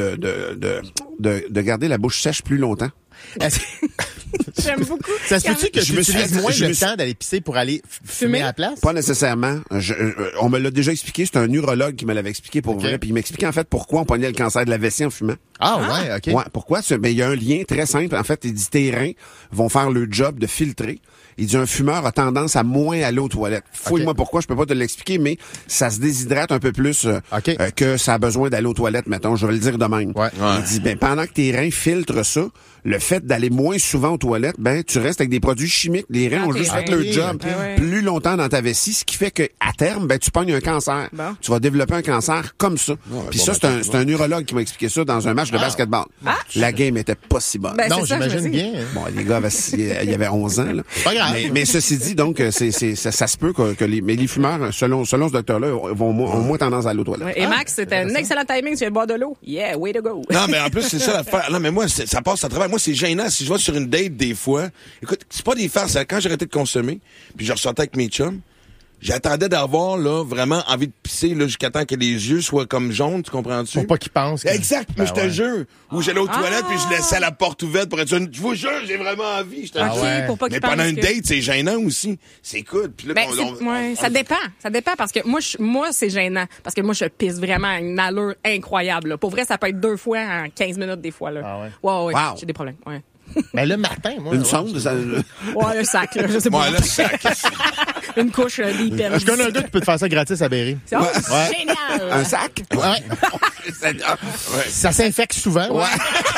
de garder la bouche sèche plus longtemps. J'aime beaucoup. Ça se peut-tu que tu utilises moins le temps d'aller pisser pour aller fumer à la place? Pas nécessairement. On me l'a déjà expliqué. C'est un urologue qui me l'avait expliqué pour vrai. Puis il m'expliquait en fait pourquoi on pognait le cancer de la vessie en fumant. Ah ouais, OK. Ouais, pourquoi? Ben, il y a un lien très simple. En fait, il dit tes reins vont faire le job de filtrer. Il dit un fumeur a tendance à moins aller aux toilettes. Fouille-moi pourquoi, je peux pas te l'expliquer, mais ça se déshydrate un peu plus que ça a besoin d'aller aux toilettes, mettons. Je vais le dire de même. Ouais. Il dit, pendant que tes reins filtrent ça, le fait d'aller moins souvent aux toilettes, tu restes avec des produits chimiques. Les reins ont juste fait leur job plus longtemps dans ta vessie, ce qui fait que à terme, tu pognes un cancer. Bon. Tu vas développer un cancer comme ça. Puis ça, c'est un urologue qui m'a expliqué ça dans un match de basketball. La game était pas si bonne. Non, j'imagine bien. Bon, les gars, il y avait 11 ans, là. Pas grave. Mais ceci dit, donc, ça se peut que les fumeurs, selon ce docteur-là, ont moins tendance à aller aux toilettes. Et Max, c'était un excellent timing, tu viens de boire de l'eau. Yeah, way to go. Non, mais en plus, c'est ça l'affaire. Non, mais moi, ça passe à travers. Moi, c'est gênant. Si je vais sur une date, des fois, écoute, c'est pas des farces. Quand j'ai arrêté de consommer, puis je ressortais avec mes chums, j'attendais d'avoir, là, vraiment envie de pisser, là, jusqu'à temps que les yeux soient comme jaunes, tu comprends-tu? Pour pas qu'ils pensent. Exact, mais je te jure. Où j'allais aux toilettes, puis je laissais la porte ouverte pour être sûr. Je vous jure, j'ai vraiment envie. Je te jure. Pour pas mais pendant une date, c'est gênant aussi. C'est cool. Puis là, ça dépend. Ça dépend parce que moi, c'est gênant. Parce que moi, je pisse vraiment à une allure incroyable, là. Pour vrai, ça peut être 2 fois en 15 minutes, des fois, là. Ah ouais. Ouais. Wow. J'ai des problèmes, ouais. Mais le matin, moi. Une sonde, ça. Ouais, un sac, là. Je sais pas. Ouais, le sac. Une couche d'hyper. Je connais un gars qui peut te faire ça gratis à Berry. C'est génial. Un sac? Ouais. Ça s'infecte souvent. Ouais.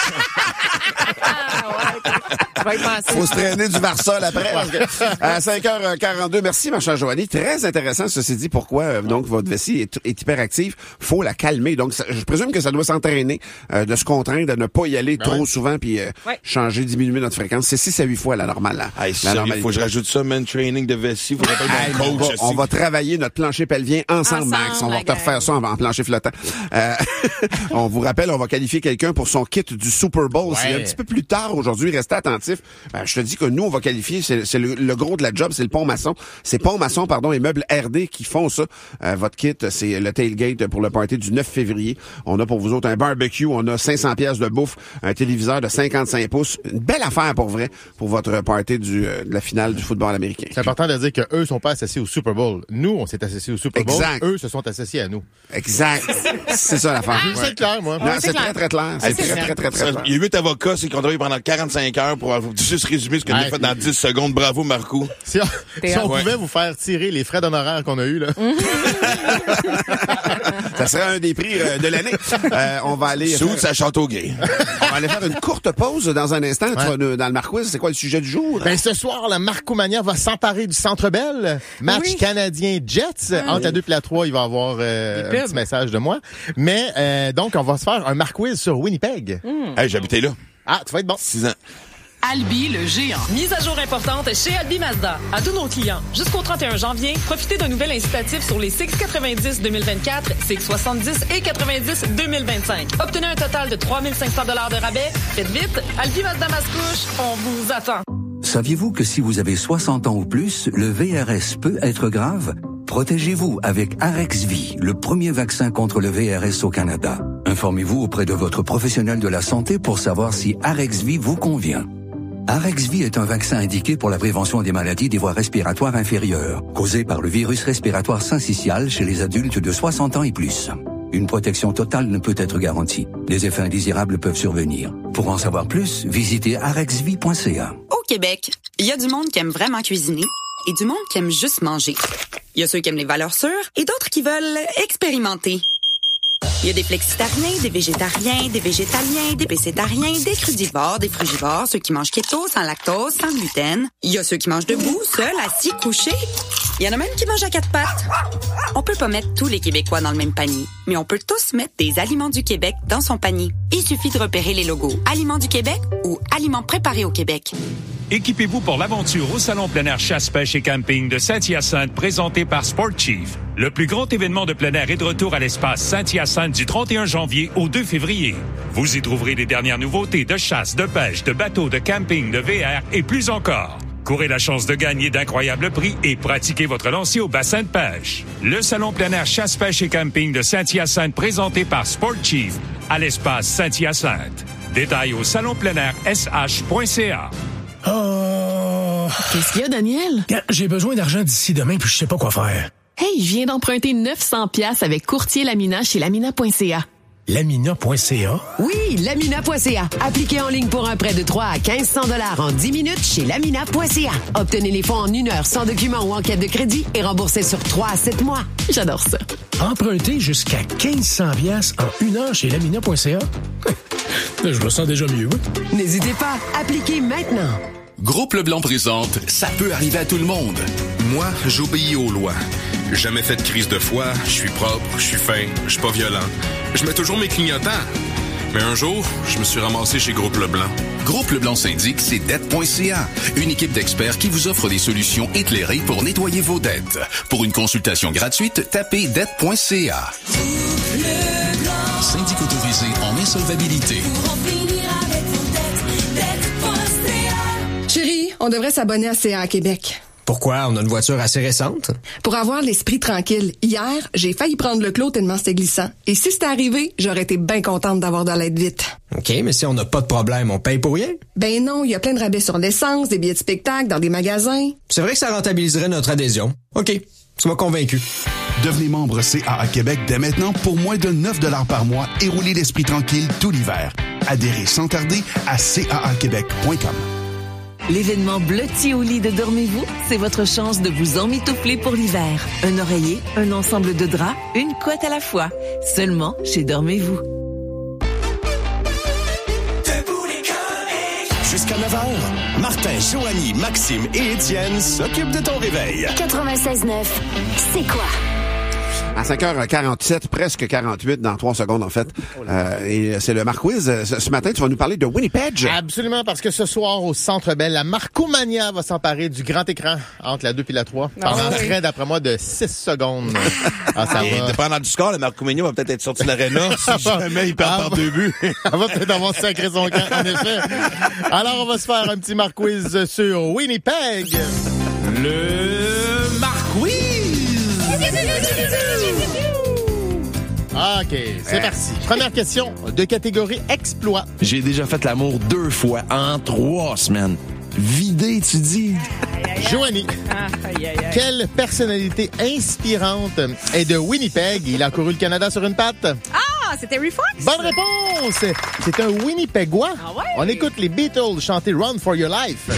Ouais. Faut se traîner du Varsol après. Parce que à 5h42, merci ma chère Joanie. Très intéressant, ceci dit, pourquoi donc votre vessie est hyperactive. Faut la calmer. Donc, je présume que ça doit s'entraîner, de se contraindre à ne pas y aller trop souvent puis changer, diminuer notre fréquence. C'est 6 à 8 fois la normale. Là. Il faut que je rajoute ça, man, training de vessie. On va travailler notre plancher pelvien ensemble, Max. On va te refaire ça en plancher flottant. On vous rappelle, on va qualifier quelqu'un pour son kit du Super Bowl. C'est un petit peu plus tard aujourd'hui. Restez attentifs. Je te dis que nous, on va qualifier. C'est le gros de la job. C'est le pont maçon. C'est pont maçon, et meubles RD qui font ça. Votre kit, c'est le tailgate pour le party du 9 février. On a pour vous autres un barbecue. On a 500 pièces de bouffe, un téléviseur de 55 pouces. Une belle affaire pour vrai pour votre party de la finale du football américain. C'est important de dire qu'eux sont pas associés au Super Bowl. Nous, on s'est associés au Super Bowl. Exact. Eux se sont associés à nous. Exact. C'est ça l'affaire. C'est clair, moi. Non, c'est très, très clair. C'est très clair. Il y a 8 avocats qui ont travaillé pendant 45 heures pour juste résumer ce que nous fait dans 10 secondes. Bravo, Marco. Si on pouvait vous faire tirer les frais d'honoraires qu'on a eus, là. Ça serait un des prix de l'année. On va aller... Sous à Châteauguay. On va aller faire une courte pause dans un instant. Dans le Marquise, c'est quoi le sujet du jour? Ce soir, la Marcomania va s'emparer du Centre Bell. Match canadien-Jets. Entre la 2 et la 3, il va y avoir un petit message de moi. Mais donc, on va se faire un Marquise sur Winnipeg. Hey, j'habitais là. Ah, tu vas être bon. 6 ans. Albi le géant. Mise à jour importante chez Albi Mazda. À tous nos clients, jusqu'au 31 janvier, profitez d'un nouvel incitatif sur les CX-90 2024, CX-70 et 90 2025. Obtenez un total de 3 500 $ de rabais. Faites vite, Albi Mazda Mascouche, on vous attend. Saviez-vous que si vous avez 60 ans ou plus, le VRS peut être grave? Protégez-vous avec Arexvy, le premier vaccin contre le VRS au Canada. Informez-vous auprès de votre professionnel de la santé pour savoir si Arexvy vous convient. Arexvy est un vaccin indiqué pour la prévention des maladies des voies respiratoires inférieures, causées par le virus respiratoire syncytial chez les adultes de 60 ans et plus. Une protection totale ne peut être garantie. Les effets indésirables peuvent survenir. Pour en savoir plus, visitez arexvy.ca. Au Québec, il y a du monde qui aime vraiment cuisiner et du monde qui aime juste manger. Il y a ceux qui aiment les valeurs sûres et d'autres qui veulent expérimenter. Il y a des flexitariens, des végétariens, des végétaliens, des pécétariens, des crudivores, des frugivores, ceux qui mangent keto, sans lactose, sans gluten. Il y a ceux qui mangent debout, seuls, assis, couchés. Il y en a même qui mangent à 4 pattes. On peut pas mettre tous les Québécois dans le même panier, mais on peut tous mettre des Aliments du Québec dans son panier. Il suffit de repérer les logos Aliments du Québec ou Aliments préparés au Québec. Équipez-vous pour l'aventure au Salon plein air chasse, pêche et camping de Saint-Hyacinthe présenté par Sport Chief. Le plus grand événement de plein air est de retour à l'espace Saint-Hyacinthe du 31 janvier au 2 février. Vous y trouverez les dernières nouveautés de chasse, de pêche, de bateaux, de camping, de VR et plus encore. Courez la chance de gagner d'incroyables prix et pratiquez votre lancer au bassin de pêche. Le Salon plein air chasse, pêche et camping de Saint-Hyacinthe présenté par Sport Chief à l'espace Saint-Hyacinthe. Détails au salonpleinairsh.ca. Qu'est-ce qu'il y a, Daniel? J'ai besoin d'argent d'ici demain, puis je sais pas quoi faire. Hey, je viens d'emprunter 900$ avec courtier Lamina chez lamina.ca. Lamina.ca? Oui, lamina.ca. Appliquez en ligne pour un prêt de 3 à 1500$ en 10 minutes chez lamina.ca. Obtenez les fonds en 1 heure sans document ou enquête de crédit et remboursez sur 3 à 7 mois. J'adore ça. Emprunter jusqu'à 1500$ en 1 heure chez lamina.ca? Je me sens déjà mieux. N'hésitez pas, appliquez maintenant. Groupe Leblanc présente « Ça peut arriver à tout le monde ». Moi, j'obéis aux lois. Jamais fait de crise de foi, je suis propre, je suis fin, je suis pas violent. Je mets toujours mes clignotants. Mais un jour, je me suis ramassé chez Groupe Leblanc. Groupe Leblanc syndic, c'est dette.ca. Une équipe d'experts qui vous offre des solutions éclairées pour nettoyer vos dettes. Pour une consultation gratuite, tapez dette.ca. Syndic autorisé en insolvabilité. Chérie, on devrait s'abonner à CA Québec. Pourquoi? On a une voiture assez récente. Pour avoir l'esprit tranquille. Hier, j'ai failli prendre le clos tellement c'était glissant. Et si c'était arrivé, j'aurais été bien contente d'avoir de l'aide vite. OK, mais si on n'a pas de problème, on paye pour rien? Ben non, il y a plein de rabais sur l'essence, des billets de spectacle, dans des magasins. C'est vrai que ça rentabiliserait notre adhésion. OK, tu m'as convaincu. Devenez membre CAA Québec dès maintenant pour moins de 9$ par mois et roulez l'esprit tranquille tout l'hiver. Adhérez sans tarder à caaquebec.com. L'événement Blottis au lit de Dormez-vous, c'est votre chance de vous emmitoufler pour l'hiver. Un oreiller, un ensemble de draps, une couette à la fois. Seulement chez Dormez-vous. Jusqu'à 9h, Martin, Joanie, Maxime et Étienne s'occupent de ton réveil. 96.9, c'est quoi? À 5h47, presque 48 dans 3 secondes en fait. Et c'est le Marquiz. Ce matin, tu vas nous parler de Winnipeg. Absolument, parce que ce soir, au Centre Bell, la Marcomania va s'emparer du grand écran entre la 2 et la 3 pendant près, d'après moi, de 6 secondes. Dépendant du score, le Marcomania va peut-être être sorti de l'aréna si jamais il perd par 2 buts. Elle va peut-être avoir sacré son camp, en effet. Alors, on va se faire un petit Marquiz sur Winnipeg. Le Marquiz! OK, c'est parti. Première question de catégorie exploit. J'ai déjà fait l'amour 2 fois en 3 semaines. Vidé, tu dis? Joanie, quelle personnalité inspirante est de Winnipeg? Il a couru le Canada sur une patte. Ah, c'est Terry Fox? Bonne réponse! C'est un Winnipegois. Ah ouais? On écoute les Beatles chanter Run for Your Life.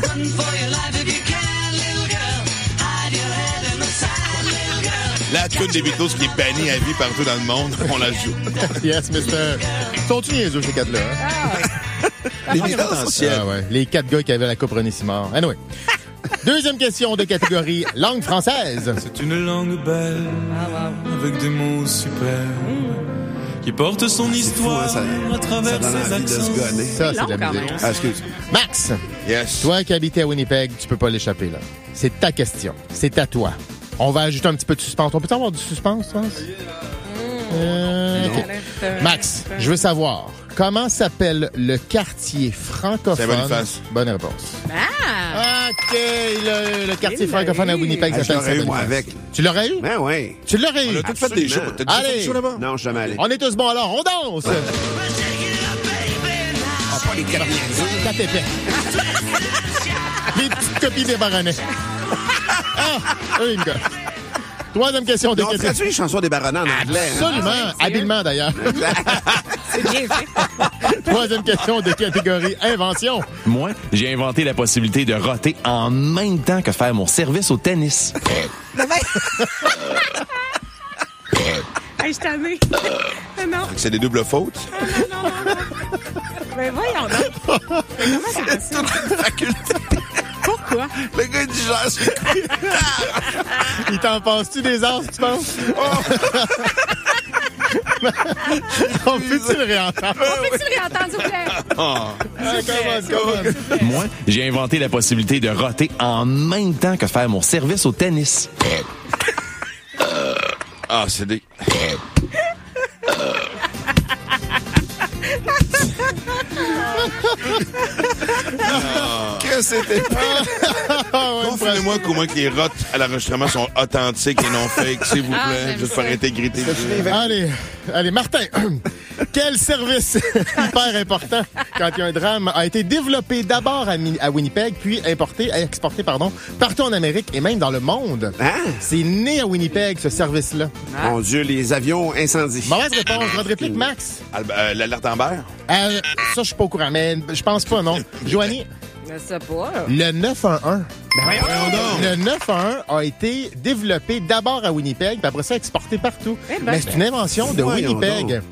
La tune des Beatles qui est bannie à vie partout dans le monde, on la joue. Yes, mister. Sont-tu niaiseux, ces 4-là? Hein? Les Beatles anciennes. Ah ouais. Les 4 gars qui avaient la Coupe René-Simard. Anyway. Deuxième question de catégorie langue française. C'est une langue belle, avec des mots superbes, qui porte son histoire à travers ses accents. Ça, c'est de la musique. Ah, excuse. Max, yes. Toi qui habitais à Winnipeg, tu peux pas l'échapper, là. C'est ta question. C'est à toi. On va ajouter un petit peu de suspense. On peut avoir du suspense, tu penses? Okay. Max, je veux savoir, Comment s'appelle le quartier francophone? Saint-Boniface. Bonne réponse. Ah! OK, le quartier francophone à Winnipeg s'appelle Saint-Boniface. Je l'aurais eu, moi, Saint-Boniface. avec. Tu l'aurais eu? Ben oui. Tu l'aurais eu? On a tous fait des shows. T'as déjà fait des shows là-bas? Non, je suis jamais allé. On est tous bons alors, on danse! Pas les quatre Quatre épais. Les petites copies des baronnets. Une gosse. Troisième question de On traduit les chansons des baronnets en anglais. Absolument, habilement d'ailleurs. C'est bien fait. Troisième question de catégorie invention. Moi, j'ai inventé la possibilité de roter en même temps que faire mon service au tennis. Hey, je t'en ai. Non. C'est des doubles fautes. Non. Ben voyons donc. Comment c'est possible? Pourquoi? Le gars du genre, c'est Il t'en passe-tu des as, tu penses? On peut-tu le réentendre? S'il vous plaît? Comment? Moi, j'ai inventé la possibilité de roter en même temps que faire mon service au tennis. c'est des... Que c'était Confirmez-moi comment que les rotes à l'enregistrement sont authentiques et non fake, s'il vous plaît, juste par intégrité. Allez, Martin. Quel service hyper important quand il y a un drame a été développé d'abord à Winnipeg, puis exporté partout en Amérique et même dans le monde. C'est né à Winnipeg, ce service-là. Mon Dieu, les avions incendies. Mauvaise réponse. Votre réplique, Max? L'alerte Amber? Ça, je suis pas au courant, mais je pense pas, non. Joanie? Je sais pas. Le 911. Voyons donc. Le 911 a été développé d'abord à Winnipeg, puis après ça exporté partout. Mais c'est une invention de Winnipeg.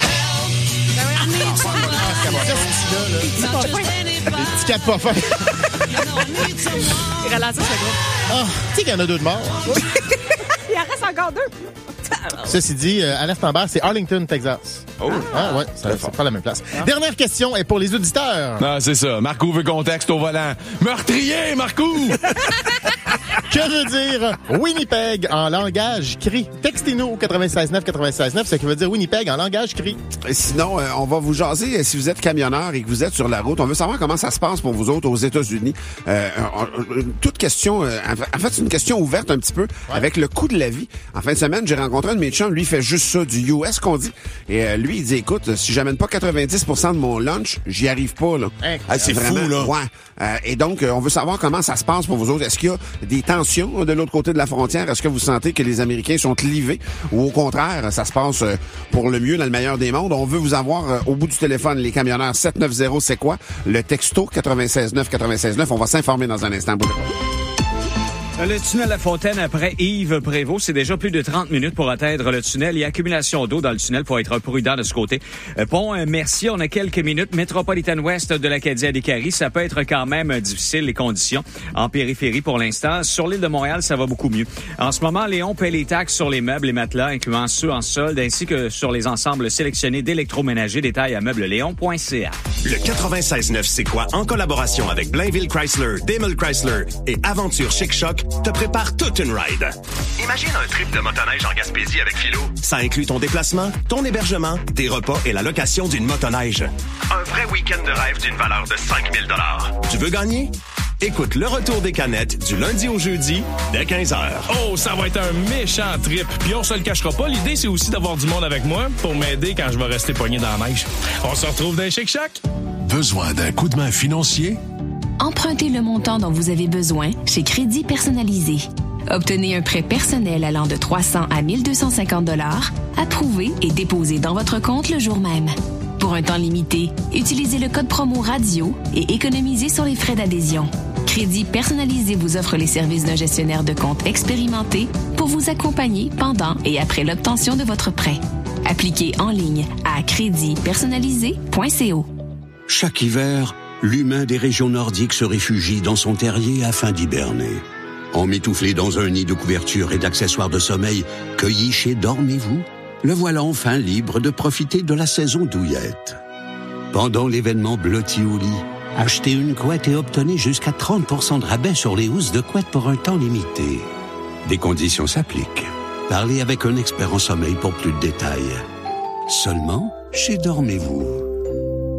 Petit cap pas fin. Il ralentit, c'est gros. Tu sais qu'il y en a deux de morts. Il en reste encore deux. Ceci dit, alerte Amber, c'est Arlington, Texas. Oh! Ouais, ça prend la même place. Dernière question est pour les auditeurs. C'est ça. Marco veut contexte au volant. Meurtrier, Marco! Que veut dire Winnipeg en langage cri? Textez-nous au 96.9, ce qui veut dire Winnipeg en langage cri. Sinon, on va vous jaser si vous êtes camionneur et que vous êtes sur la route. On veut savoir comment ça se passe pour vous autres aux États-Unis. Toute question, en fait, c'est une question ouverte un petit peu avec le coût de la vie. En fin de semaine, j'ai rencontré un de mes chums, lui, il fait juste ça, du US qu'on dit. Et lui, il dit, écoute, si j'amène pas 90% de mon lunch, j'y arrive pas, là. C'est vraiment fou, là. Ouais. Et donc, on veut savoir comment ça se passe pour vous autres. Est-ce qu'il y a des tensions de l'autre côté de la frontière? Est-ce que vous sentez que les Américains sont clivés? Ou au contraire, ça se passe pour le mieux dans le meilleur des mondes? On veut vous avoir au bout du téléphone, les camionneurs 790, c'est quoi? Le texto 96.9. On va s'informer dans un instant. Le tunnel La Fontaine après Yves Prévost, c'est déjà plus de 30 minutes pour atteindre le tunnel. Il y a accumulation d'eau dans le tunnel, faut être prudent de ce côté. Pont Mercier, on a quelques minutes. Métropolitaine Ouest de l'Acadie à Décarie, ça peut être quand même difficile, les conditions. En périphérie pour l'instant. Sur l'île de Montréal, ça va beaucoup mieux. En ce moment, Léon paie les taxes sur les meubles et matelas, incluant ceux en solde, ainsi que sur les ensembles sélectionnés d'électroménager. Détails à meublesléon.ca. Le 96.9 C'est quoi, en collaboration avec Blainville Chrysler, Daimler Chrysler et Aventure Chic Choc, te prépare toute une ride. Imagine un trip de motoneige en Gaspésie avec Philo. Ça inclut ton déplacement, ton hébergement, tes repas et la location d'une motoneige. Un vrai week-end de rêve d'une valeur de 5 000 $. Tu veux gagner? Écoute le retour des canettes du lundi au jeudi dès 15h. Oh, ça va être un méchant trip. Puis on se le cachera pas, l'idée c'est aussi d'avoir du monde avec moi pour m'aider quand je vais rester pogné dans la neige. On se retrouve dans Chic Choc. Besoin d'un coup de main financier? Empruntez le montant dont vous avez besoin chez Crédit Personnalisé. Obtenez un prêt personnel allant de 300 à 1250 $, approuvé et déposé dans votre compte le jour même. Pour un temps limité, utilisez le code promo radio et économisez sur les frais d'adhésion. Crédit Personnalisé vous offre les services d'un gestionnaire de compte expérimenté pour vous accompagner pendant et après l'obtention de votre prêt. Appliquez en ligne à créditpersonnalisé.co. Chaque hiver, l'humain des régions nordiques se réfugie dans son terrier afin d'hiberner. Emmitouflé dans un nid de couverture et d'accessoires de sommeil cueillis chez Dormez-vous, le voilà enfin libre de profiter de la saison douillette. Pendant l'événement Blotti au lit, achetez une couette et obtenez jusqu'à 30% de rabais sur les housses de couette pour un temps limité. Des conditions s'appliquent. Parlez avec un expert en sommeil pour plus de détails. Seulement chez Dormez-vous.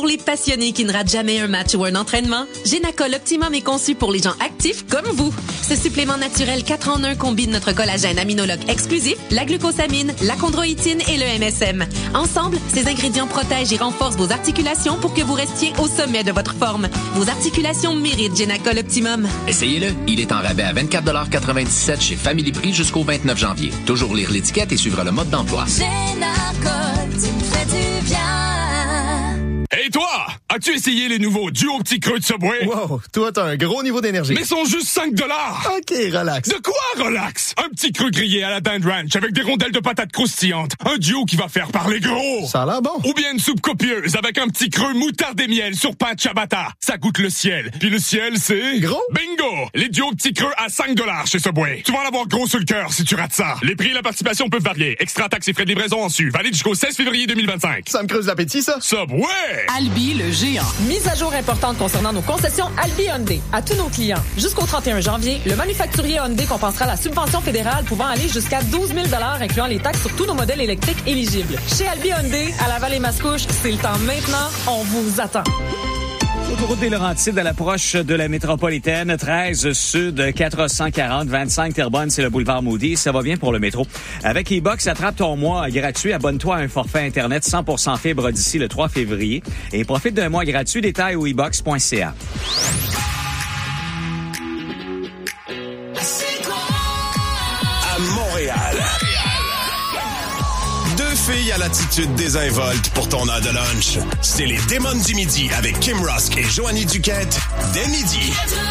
Pour les passionnés qui ne ratent jamais un match ou un entraînement, Génacol Optimum est conçu pour les gens actifs comme vous. Ce supplément naturel 4 en 1 combine notre collagène aminologue exclusif, la glucosamine, la chondroïtine et le MSM. Ensemble, ces ingrédients protègent et renforcent vos articulations pour que vous restiez au sommet de votre forme. Vos articulations méritent Génacol Optimum. Essayez-le. Il est en rabais à 24,97 chez Family Prix jusqu'au 29 janvier. Toujours lire l'étiquette et suivre le mode d'emploi. Génacol, tu me fais du bien. Et toi, as-tu essayé les nouveaux Duo Petits Creux de Subway? Wow, toi t'as un gros niveau d'énergie. Mais sont juste 5 $. OK, relax. De quoi relax? Un petit creux grillé à la dinde ranch avec des rondelles de patates croustillantes. Un duo qui va faire parler gros. Ça a l'air bon. Ou bien une soupe copieuse avec un petit creux moutarde et miel sur pain ciabatta. Ça goûte le ciel. Puis le ciel, c'est... Gros. Bingo! Les Duo Petits Creux à 5 $ chez Subway. Tu vas en avoir gros sur le cœur si tu rates ça. Les prix et la participation peuvent varier. Extra taxes et frais de livraison en su. Valide jusqu'au 16 février 2025. Ça me creuse l'appétit, ça. Subway! Albi, le géant. Mise à jour importante concernant nos concessions Albi Hyundai. À tous nos clients, jusqu'au 31 janvier, le manufacturier Hyundai compensera la subvention fédérale pouvant aller jusqu'à 12 000 $, incluant les taxes sur tous nos modèles électriques éligibles. Chez Albi Hyundai, à Laval-et-Mascouche, c'est le temps maintenant. On vous attend. Autoroute des Laurentides à l'approche de la métropolitaine, 13 Sud, 440, 25 Terrebonne, c'est le boulevard Moody. Ça va bien pour le métro. Avec e-Box, attrape ton mois gratuit. Abonne-toi à un forfait Internet 100% fibre d'ici le 3 février et profite d'un mois gratuit. Détails au e-box.ca. À Montréal. Filles à l'attitude désinvolte pour ton heure de lunch. C'est les Démons du Midi avec Kim Rusk et Joanie Duquette dès midi.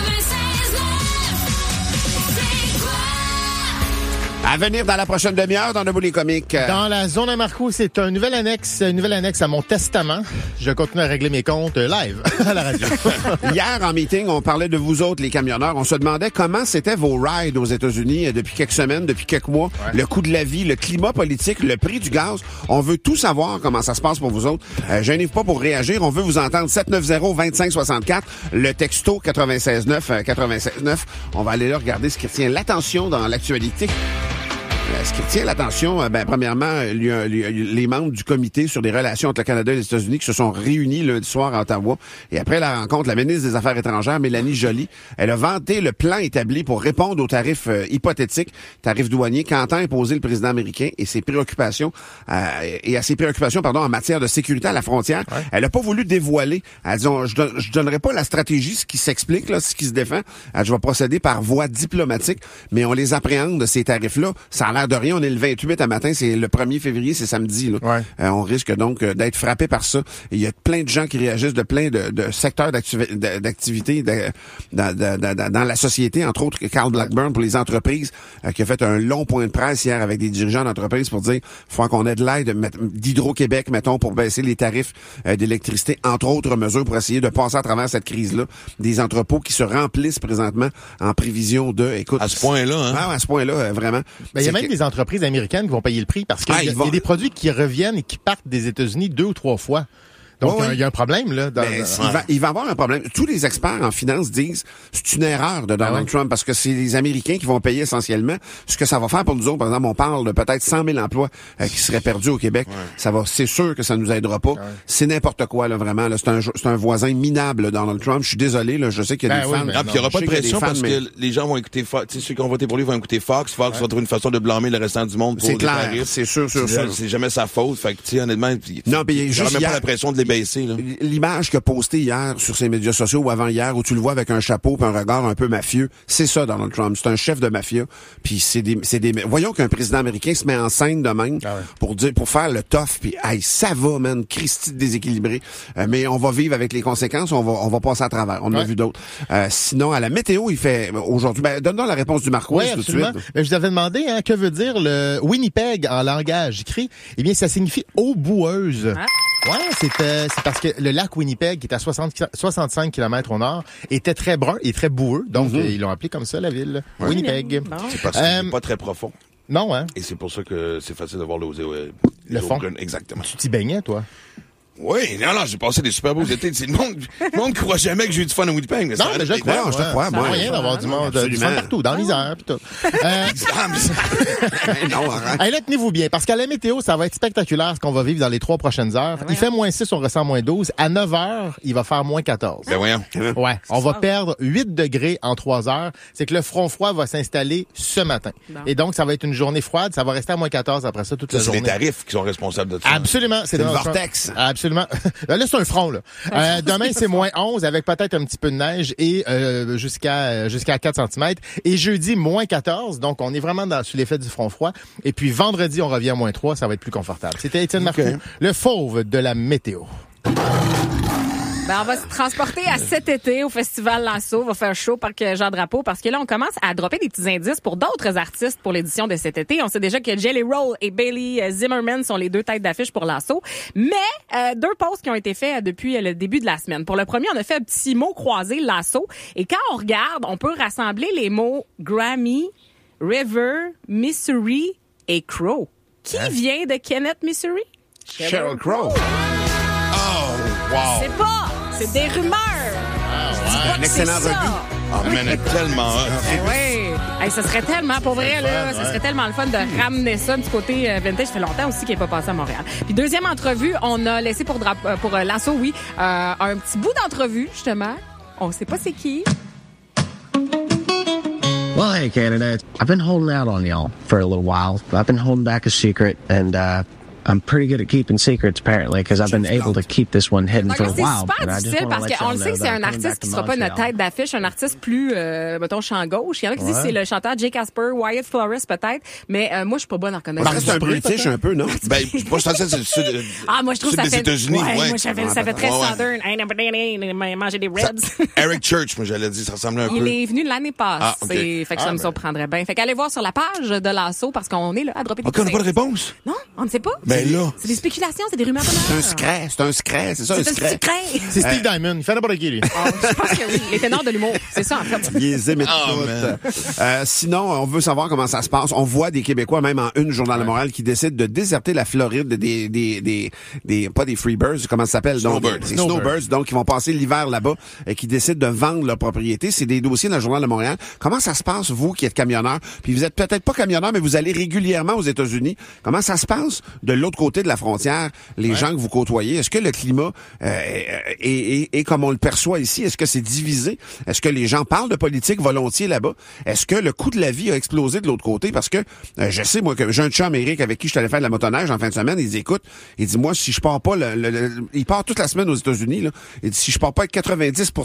À venir dans la prochaine demi-heure dans Debout les comiques. Dans la zone à Marco, c'est une nouvelle annexe à mon testament. Je continue à régler mes comptes live à la radio. Hier, en meeting, on parlait de vous autres, les camionneurs. On se demandait comment c'était vos rides aux États-Unis depuis quelques semaines, depuis quelques mois. Ouais. Le coût de la vie, le climat politique, le prix du gaz. On veut tout savoir comment ça se passe pour vous autres. Gênez-vous pas pour réagir. On veut vous entendre. 790-2564. Le texto 96.9. On va aller là regarder ce qui retient l'attention dans l'actualité. Ce qui retient l'attention, premièrement, les membres du comité sur les relations entre le Canada et les États-Unis qui se sont réunis lundi soir à Ottawa. Et après la rencontre, la ministre des Affaires étrangères, Mélanie Joly, elle a vanté le plan établi pour répondre aux tarifs hypothétiques, tarifs douaniers, qu'entend imposer le président américain et ses préoccupations, en matière de sécurité à la frontière. Ouais. Elle n'a pas voulu dévoiler. Elle dit, je donnerai pas la stratégie, ce qui s'explique, là, ce qui se défend. Je vais procéder par voie diplomatique, mais on les appréhende, ces tarifs-là. Ça a l'air de rien. On est le 28 à matin, c'est le 1er février, c'est samedi. Là. Ouais. On risque donc d'être frappé par ça. Et il y a plein de gens qui réagissent de plein de secteurs d'activité dans la société, entre autres Carl Blackburn pour les entreprises, qui a fait un long point de presse hier avec des dirigeants d'entreprises pour dire faut qu'on ait de l'aide d'Hydro-Québec, mettons, pour baisser les tarifs d'électricité, entre autres mesures pour essayer de passer à travers cette crise-là. Des entrepôts qui se remplissent présentement en prévision de... Écoute, à ce point-là, hein? À ce point-là, vraiment. Ben, il y a même des entreprises américaines qui vont payer le prix parce qu'il y a des produits qui reviennent et qui partent des États-Unis 2 ou 3 fois. Donc, il y a un problème, là. Il va avoir un problème. Tous les experts en finance disent c'est une erreur de Donald Trump parce que c'est les Américains qui vont payer essentiellement. Ce que ça va faire pour nous autres, par exemple, on parle de peut-être 100 000 emplois qui seraient perdus au Québec. Ouais. C'est sûr que ça nous aidera pas. Ouais. C'est n'importe quoi, là, vraiment. Là, c'est un voisin minable, Donald Trump. Je suis désolé, là. Je sais qu'il y a des fans. Puis il n'y aura pas de pression parce que les gens vont écouter Fox. Ceux qui ont voté pour lui vont écouter Fox. Fox va trouver une façon de blâmer le restant du monde pour les tarifs. C'est sûr. C'est jamais sa faute. Fait que, tu sais, honnêtement, il n'y aura même pas la pression de les baisser, là. L'image qu'il a postée hier sur ses médias sociaux ou avant-hier, où tu le vois avec un chapeau et un regard un peu mafieux, c'est ça, Donald Trump. C'est un chef de mafia. Puis voyons qu'un président américain se met en scène de même pour faire le tough. Puis, ça va, man, Christy déséquilibré. Mais on va vivre avec les conséquences. On va passer à travers. On en a vu d'autres. Sinon, à la météo, il fait aujourd'hui. Donne-nous la réponse du Marquis tout de suite. Je vous avais demandé, que veut dire le Winnipeg en langage écrit. Eh bien, ça signifie eau boueuse. Ouais, c'est parce que le lac Winnipeg, qui est à 65 km au nord, était très brun et très boueux. Donc, ils l'ont appelé comme ça, la ville. Ouais. Winnipeg. C'est parce qu'il n'est pas très profond. Non, hein? Et c'est pour ça que c'est facile de voir le fond. Exactement. Tu t'y baignais, toi? Oui, non, j'ai passé des super beaux étés. Le monde ne croit jamais que j'ai eu du fun à Winnipeg. Mais non, mais je crois. Je te crois, moi. Ça rien d'avoir du monde, du fun partout, dans l'Isère, pis tout. Non, arrête. Hey, là, tenez-vous bien, parce qu'à la météo, ça va être spectaculaire ce qu'on va vivre dans les 3 prochaines heures. Il fait -6, on ressent -12. À 9 heures, il va faire -14. Ben voyons. Ouais, on va perdre 8 degrés en 3 heures. C'est que le front froid va s'installer ce matin. Bon. Et donc, ça va être une journée froide. Ça va rester à -14 après ça toute la journée. C'est les tarifs qui sont responsables de ça. Absolument. C'est le vortex. Absolument. Là, c'est un front, là. Demain, c'est -11 avec peut-être un petit peu de neige et jusqu'à 4 cm. Et jeudi, -14. Donc, on est vraiment sous l'effet du front froid. Et puis, vendredi, on revient à -3. Ça va être plus confortable. C'était Étienne Marcoux, le fauve de la météo. Ben, on va se transporter à cet été au Festival Lasso. On va faire chaud Parc Jean-Drapeau parce que là, on commence à dropper des petits indices pour d'autres artistes pour l'édition de cet été. On sait déjà que Jelly Roll et Bailey Zimmerman sont les 2 têtes d'affiche pour Lasso. Mais 2 posts qui ont été faits depuis le début de la semaine. Pour le premier, on a fait un petit mot croisé, Lasso. Et quand on regarde, on peut rassembler les mots Grammy, River, Missouri et Crow. Qui vient de Kenneth, Missouri? Sheryl Crow. Oh, wow. C'est pas. C'est des rumeurs. Un excellent revue. Ah, mais elle est tellement hot. Oui. Hey, ça serait tellement, pour vrai, là, ça serait tellement le fun de ramener ça du côté vintage. Ça fait longtemps aussi qu'il n'est pas passé à Montréal. Puis deuxième entrevue, on a laissé pour Lasso, oui, un petit bout d'entrevue, justement. On sait pas c'est qui. Well, hey, Canada, I've been holding out on y'all for a little while. I've been holding back a secret, and I'm pretty good at keeping secrets, apparently, because I've been able to keep this one hidden for a while. C'est super difficile parce qu'on le sait que c'est un artiste qui sera pas notre tête d'affiche, un artiste plus, mettons, champ gauche. Il y en a qui disent que c'est le chanteur Jay Casper, Wyatt Flores, peut-être. Mais moi, je suis pas bonne en reconnaître. C'est un British un peu, non? Ben, moi, je pensais que c'est le sud. Ah, moi, je trouve ça fait. États-Unis, ouais. Moi, ça fait très southern. Manger des ribs. Eric Church, moi, j'allais dire, ça ressemblait un peu. Il est venu l'année passée. Ah, okay. Fait que ça me surprendrait bien. Fait qu'allez voir sur la page de Lasso parce qu'on est là à dropper des OK, on n'a pas de réponse? Non, on ne sait pas. Ben là. C'est des spéculations, c'est des rumeurs de C'est un secret, c'est ça, un secret. C'est Steve Diamond, il fait n'importe qui, lui. Je pense que oui, les ténors de l'humour, c'est ça, en fait. Sinon, on veut savoir comment ça se passe. On voit des Québécois, même en une Journal de Montréal, qui décident de déserter la Floride pas des Freebirds, comment ça s'appelle? Snowbirds. Des Snowbirds, donc, qui vont passer l'hiver là-bas et qui décident de vendre leur propriété. C'est des dossiers dans le Journal de Montréal. Comment ça se passe, vous, qui êtes camionneur? Puis vous êtes peut-être pas camionneur, mais vous allez régulièrement aux États-Unis. Comment ça se passe de l'autre côté de la frontière, les gens que vous côtoyez? Est-ce que le climat est comme on le perçoit ici? Est-ce que c'est divisé? Est-ce que les gens parlent de politique volontiers là-bas? Est-ce que le coût de la vie a explosé de l'autre côté? Parce que je sais, moi, que j'ai un chum Éric avec qui je suis allé faire de la motoneige en fin de semaine. Il dit, écoute, il dit, moi, si je pars pas, il part toute la semaine aux États-Unis, là. Il dit, si je pars pas avec 90%